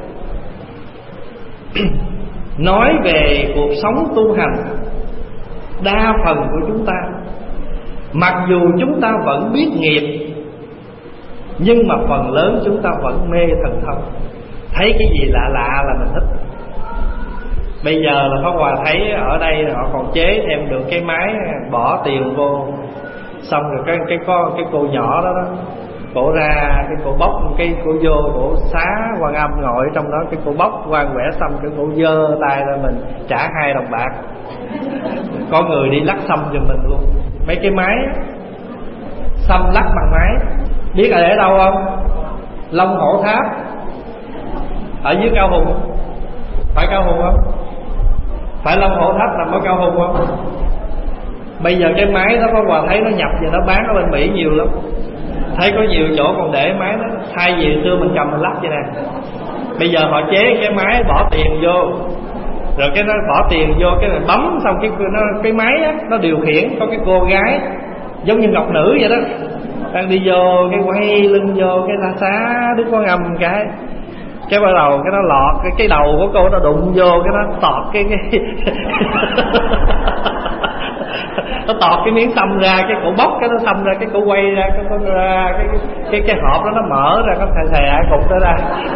nói về cuộc sống tu hành, đa phần của chúng ta, mặc dù chúng ta vẫn biết nghiệp, nhưng mà phần lớn chúng ta vẫn mê thần thông. Thấy cái gì lạ lạ là mình thích. Bây giờ là Pháp Hòa thấy ở đây họ còn chế thêm được cái máy bỏ tiền vô, xong rồi cái cô nhỏ đó cổ ra, cái cổ bóc, cái cổ vô, cổ xá Quan Âm ngồi trong đó, cái cổ bóc quan vẽ xong, cái cổ giơ tay ra mình trả 2 đồng bạc. Có người đi lắc xăm giùm mình luôn. Mấy cái máy xăm lắc bằng máy, biết là để đâu không? Long Hổ Tháp ở dưới Cao Hùng. Phải Cao Hùng không? Phải Long Hổ Tháp nằm ở Cao Hùng không? Bây giờ cái máy đó có Hòa thấy nó nhập và nó bán ở bên Mỹ nhiều lắm. Thấy có nhiều chỗ còn để máy đó. Thay vì xưa mình cầm mình lắc vậy nè, bây giờ họ chế cái máy bỏ tiền vô, rồi cái nó bỏ tiền vô, cái mình bấm xong cái máy á, nó điều khiển, có cái cô gái giống như ngọc nữ vậy đó, đang đi vô cái quay lưng vô cái la xá Đức Quán Âm cái bắt đầu cái nó lọt cái đầu của cô nó đụng vô cái nó tọt cái nó tọt cái miếng xăm ra, cái cổ bóc cái nó xăm ra, cái cổ quay ra cái hộp đó nó mở ra, có thè ải cục đó ra.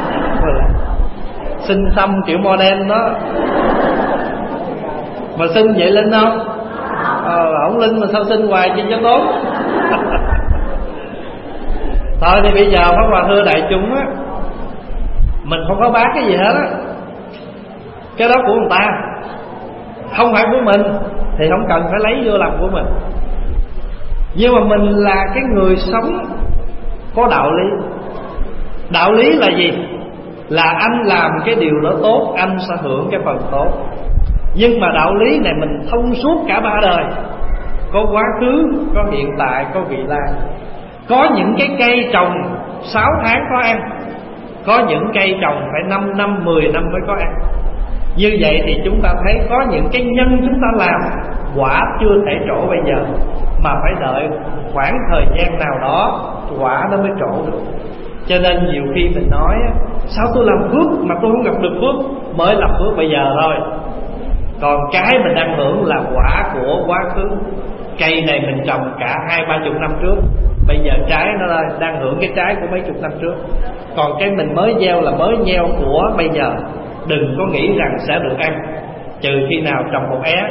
Xin xăm kiểu modern đó mà xin vậy Linh không? Ổng Linh mà sao xin hoài chi cho tốt. Thôi thì bây giờ Pháp Hòa thưa đại chúng á, mình không có bán cái gì hết á, cái đó của người ta, không phải của mình thì không cần phải lấy vô làm của mình. Nhưng mà mình là cái người sống có đạo lý. Đạo lý là gì? Là anh làm cái điều đó tốt, anh sẽ hưởng cái phần tốt. Nhưng mà đạo lý này mình thông suốt cả ba đời, có quá khứ, có hiện tại, có vị lai. Có những cái cây trồng 6 tháng có ăn, có những cây trồng phải 5 năm, 10 năm mới có ăn. Như vậy thì chúng ta thấy có những cái nhân chúng ta làm quả chưa thể trổ bây giờ, mà phải đợi khoảng thời gian nào đó quả nó mới trổ được. Cho nên nhiều khi mình nói sao tôi làm phước mà tôi không gặp được phước, mới làm phước bây giờ thôi. Còn cái mình đang hưởng là quả của quá khứ. Cây này mình trồng cả 20-30 năm trước, bây giờ trái nó đang hưởng cái trái của mấy chục năm trước. Còn cái mình mới gieo là mới gieo của bây giờ. Đừng có nghĩ rằng sẽ được ăn, trừ khi nào trồng một é.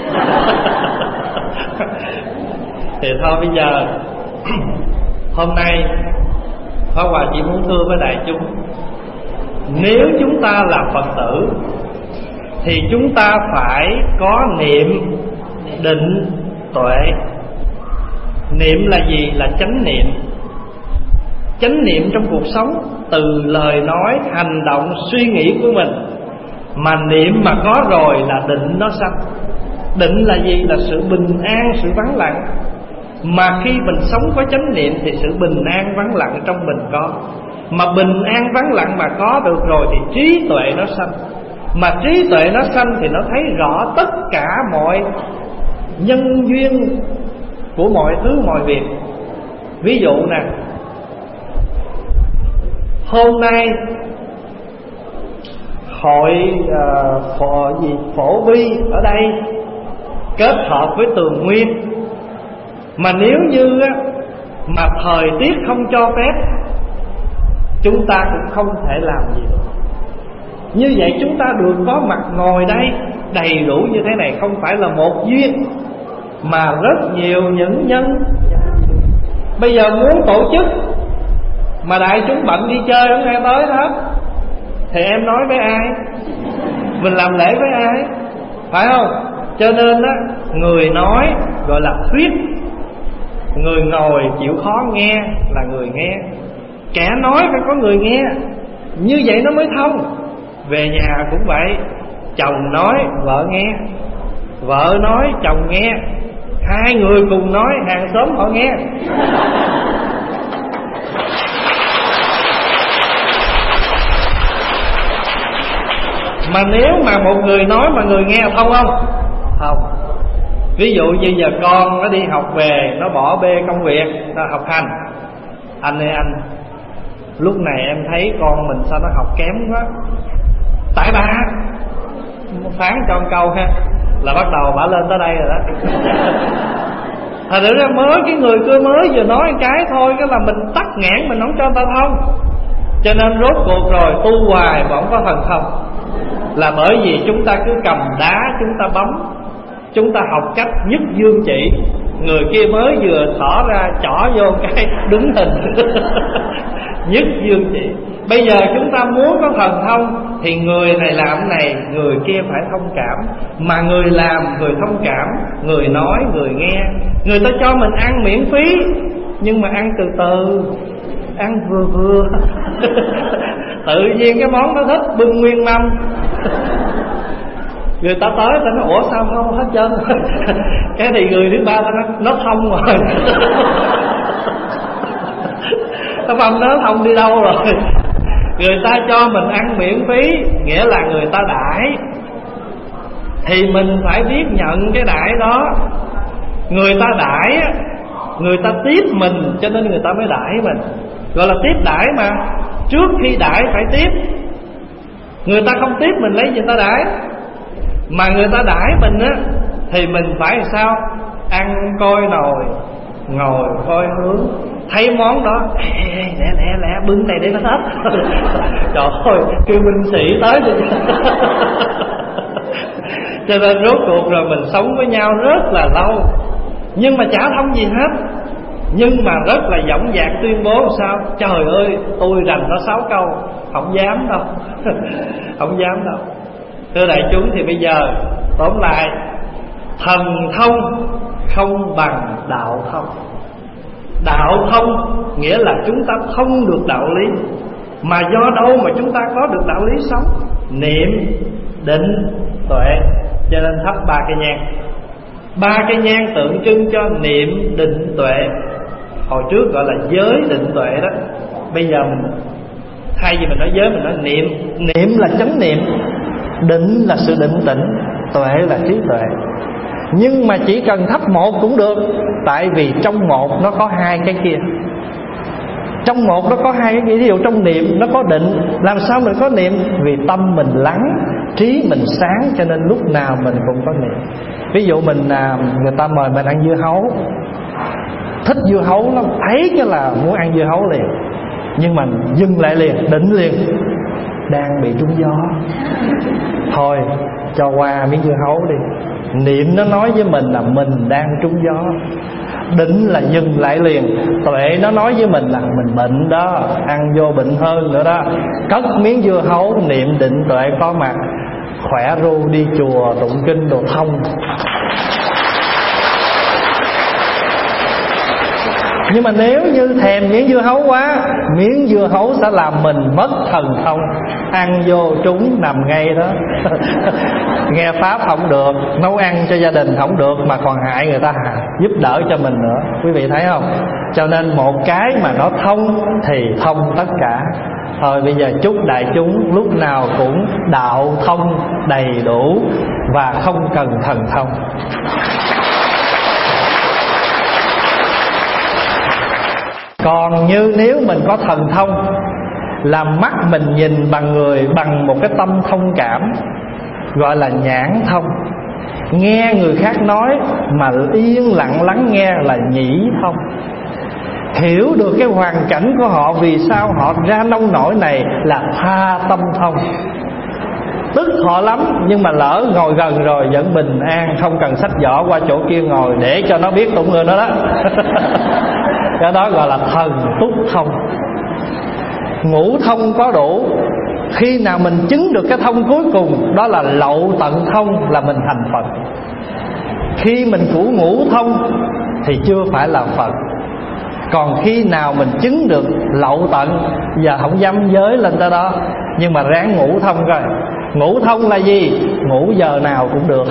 Thì thôi bây giờ hôm nay Pháp Hòa chỉ muốn thưa với đại chúng, nếu chúng ta là Phật tử thì chúng ta phải có niệm, định, tuệ. Niệm là gì? Là chánh niệm. Chánh niệm trong cuộc sống, từ lời nói, hành động, suy nghĩ của mình. Mà niệm mà có rồi là định nó sanh. Định là gì? Là sự bình an, sự vắng lặng. Mà khi mình sống có chánh niệm thì sự bình an vắng lặng trong mình có. Mà bình an vắng lặng mà có được rồi thì trí tuệ nó sanh. Mà trí tuệ nó sanh thì nó thấy rõ tất cả mọi nhân duyên của mọi thứ mọi việc. Ví dụ nè, hôm nay hội phổ vi ở đây kết hợp với Tường Nguyên, mà nếu như mà thời tiết không cho phép, chúng ta cũng không thể làm gì được. Như vậy chúng ta được có mặt ngồi đây đầy đủ như thế này không phải là một duyên, mà rất nhiều những nhân. Bây giờ muốn tổ chức mà đại chúng bận đi chơi không ai tới hết, thì em nói với ai? Mình làm lễ với ai? Phải không? Cho nên á, người nói gọi là thuyết, người ngồi chịu khó nghe là người nghe. Kẻ nói phải có người nghe, như vậy nó mới thông. Về nhà cũng vậy, chồng nói vợ nghe, vợ nói chồng nghe, hai người cùng nói hàng xóm họ nghe. Mà nếu mà một người nói mà người nghe thông không? Không. Ví dụ như giờ con nó đi học về, nó bỏ bê công việc, nó học hành. Anh ơi anh, lúc này em thấy con mình sao nó học kém quá. Tại bà phán cho một câu ha, là bắt đầu bà lên tới đây rồi đó. Thật ra mới cái người cười mới vừa nói một cái thôi, cái là mình tắc nghẽn, mình không cho người ta thông. Cho nên rốt cuộc rồi tu hoài vẫn có thần thông. Là bởi vì chúng ta cứ cầm đá chúng ta bấm, chúng ta học cách nhất dương chỉ. Người kia mới vừa thỏ ra chỏ vô cái đứng hình. Nhất dương chỉ. Bây giờ chúng ta muốn có thần thông thì người này làm này, người kia phải thông cảm. Mà người làm, người thông cảm, người nói, người nghe. Người ta cho mình ăn miễn phí, nhưng mà ăn từ từ, ăn vừa vừa. Tự nhiên cái món nó thích bưng nguyên mâm. Người ta tới ta nói ủa sao không hết trơn. Cái thì người thứ ba ta nói nó thông rồi. Nó phong nó thông đi đâu rồi. Người ta cho mình ăn miễn phí, nghĩa là người ta đãi, thì mình phải biết nhận cái đãi đó. Người ta đãi người ta tiếp mình cho nên người ta mới đãi mình, gọi là tiếp đãi mà. Trước khi đãi phải tiếp. Người ta không tiếp mình lấy gì người ta đãi, mà người ta đãi mình á thì mình phải làm sao? Ăn coi nồi, ngồi coi hướng, thấy món đó lẹ bưng này để nó hết. Trời ơi, kêu binh sĩ tới đi. Cho nên rốt cuộc rồi mình sống với nhau rất là lâu, nhưng mà chả thông gì hết. Nhưng mà rất là dõng dạc tuyên bố sao? Trời ơi, tôi rành nó 6 câu. Không dám đâu. Không dám đâu. Thưa đại chúng, thì bây giờ tóm lại, thần thông không bằng đạo thông. Đạo thông nghĩa là chúng ta thông được đạo lý, mà do đâu mà chúng ta có được đạo lý sống? Niệm, định, tuệ. Cho nên thắp 3 cây nhang. 3 cây nhang tượng trưng cho niệm, định, tuệ. Hồi trước gọi là giới định tuệ đó. Bây giờ mình thay vì mình nói giới, mình nói niệm. Niệm là chánh niệm, định là sự định tĩnh, tuệ là trí tuệ. Nhưng mà chỉ cần thắp một cũng được, tại vì trong một nó có 2 cái kia. Trong một nó có 2 cái kia. Ví dụ trong niệm nó có định, làm sao mình có niệm? Vì tâm mình lắng, trí mình sáng, cho nên lúc nào mình cũng có niệm. Ví dụ mình người ta mời mình ăn dưa hấu, thích dưa hấu lắm, thấy cái là muốn ăn dưa hấu liền, nhưng mà dừng lại liền, định liền, đang bị trúng gió, thôi cho qua miếng dưa hấu đi. Niệm nó nói với mình là mình đang trúng gió. Định là dừng lại liền. Tuệ nó nói với mình là mình bệnh đó, ăn vô bệnh hơn nữa đó. Cất miếng dưa hấu, niệm định tuệ có mặt, khỏe ru, đi chùa tụng kinh đồ thông. Nhưng mà nếu như thèm miếng dưa hấu quá, miếng dưa hấu sẽ làm mình mất thần thông. Ăn vô trúng nằm ngay đó. Nghe pháp không được, nấu ăn cho gia đình không được, mà còn hại người ta, giúp đỡ cho mình nữa. Quý vị thấy không? Cho nên một cái mà nó thông thì thông tất cả. Thôi bây giờ chúc đại chúng lúc nào cũng đạo thông đầy đủ và không cần thần thông. Còn như nếu mình có thần thông, là mắt mình nhìn bằng người bằng một cái tâm thông cảm, gọi là nhãn thông. Nghe người khác nói mà yên lặng lắng nghe là nhĩ thông. Hiểu được cái hoàn cảnh của họ, vì sao họ ra nông nổi này là tha tâm thông. Tức họ lắm, nhưng mà lỡ ngồi gần rồi vẫn bình an, không cần xách giỏ qua chỗ kia ngồi để cho nó biết tụng người nó đó. Cái đó gọi là thần túc thông. Ngũ thông có đủ. Khi nào mình chứng được cái thông cuối cùng, đó là lậu tận thông, là mình thành Phật. Khi mình cũ ngũ thông thì chưa phải là Phật. Còn khi nào mình chứng được lậu tận, giờ không dám giới lên tới đó, nhưng mà ráng ngũ thông coi. Ngũ thông là gì? Ngủ giờ nào cũng được.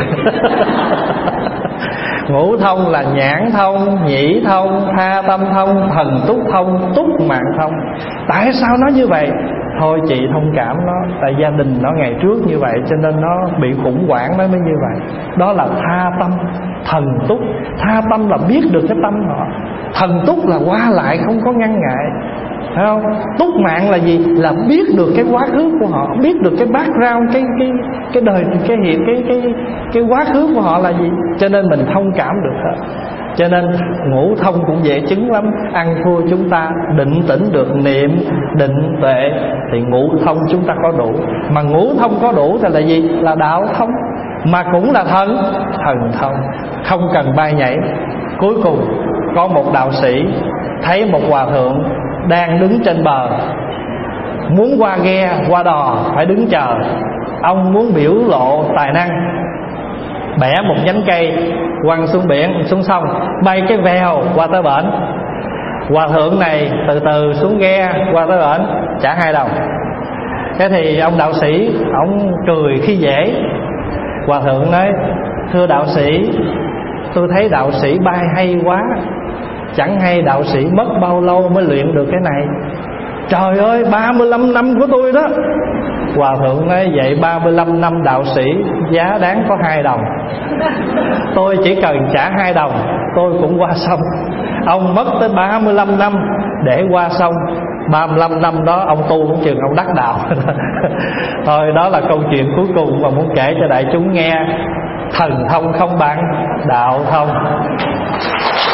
Ngũ thông là nhãn thông, nhĩ thông, tha tâm thông, thần túc thông, túc mạng thông. Tại sao nó như vậy? Thôi chị thông cảm nó, tại gia đình nó ngày trước như vậy cho nên nó bị khủng hoảng, nó mới như vậy. Đó là tha tâm, thần túc. Tha tâm là biết được cái tâm họ. Thần túc là qua lại không có ngăn ngại, phải không? Túc mạng là gì? Là biết được cái quá khứ của họ, biết được cái background, cái đời, cái quá khứ của họ là gì, cho nên mình thông cảm được hết. Cho nên ngũ thông cũng dễ chứng lắm. Ăn thua chúng ta định tĩnh được niệm, định, tuệ, thì ngũ thông chúng ta có đủ. Mà ngũ thông có đủ thì là gì? Là đạo thông, mà cũng là thần thông, không cần bay nhảy. Cuối cùng có một đạo sĩ thấy một hòa thượng đang đứng trên bờ, muốn qua ghe, qua đò phải đứng chờ. Ông muốn biểu lộ tài năng, bẻ một nhánh cây quăng xuống biển, xuống sông, bay cái vèo qua tới bển. Hòa thượng này từ từ xuống ghe qua tới bển, trả 2 đồng. Thế thì ông đạo sĩ ông cười khi dễ. Hòa thượng nói: thưa đạo sĩ, tôi thấy đạo sĩ bay hay quá, chẳng hay đạo sĩ mất bao lâu mới luyện được cái này. Trời ơi, 35 năm của tôi đó, Hòa thượng nói vậy 35 năm đạo sĩ giá đáng có 2 đồng. Tôi chỉ cần trả 2 đồng tôi cũng qua sông. Ông mất tới 35 năm để qua sông. 35 năm đó ông tu cũng chừng ông đắc đạo. Thôi đó là câu chuyện cuối cùng mà muốn kể cho đại chúng nghe. Thần thông không bằng đạo thông.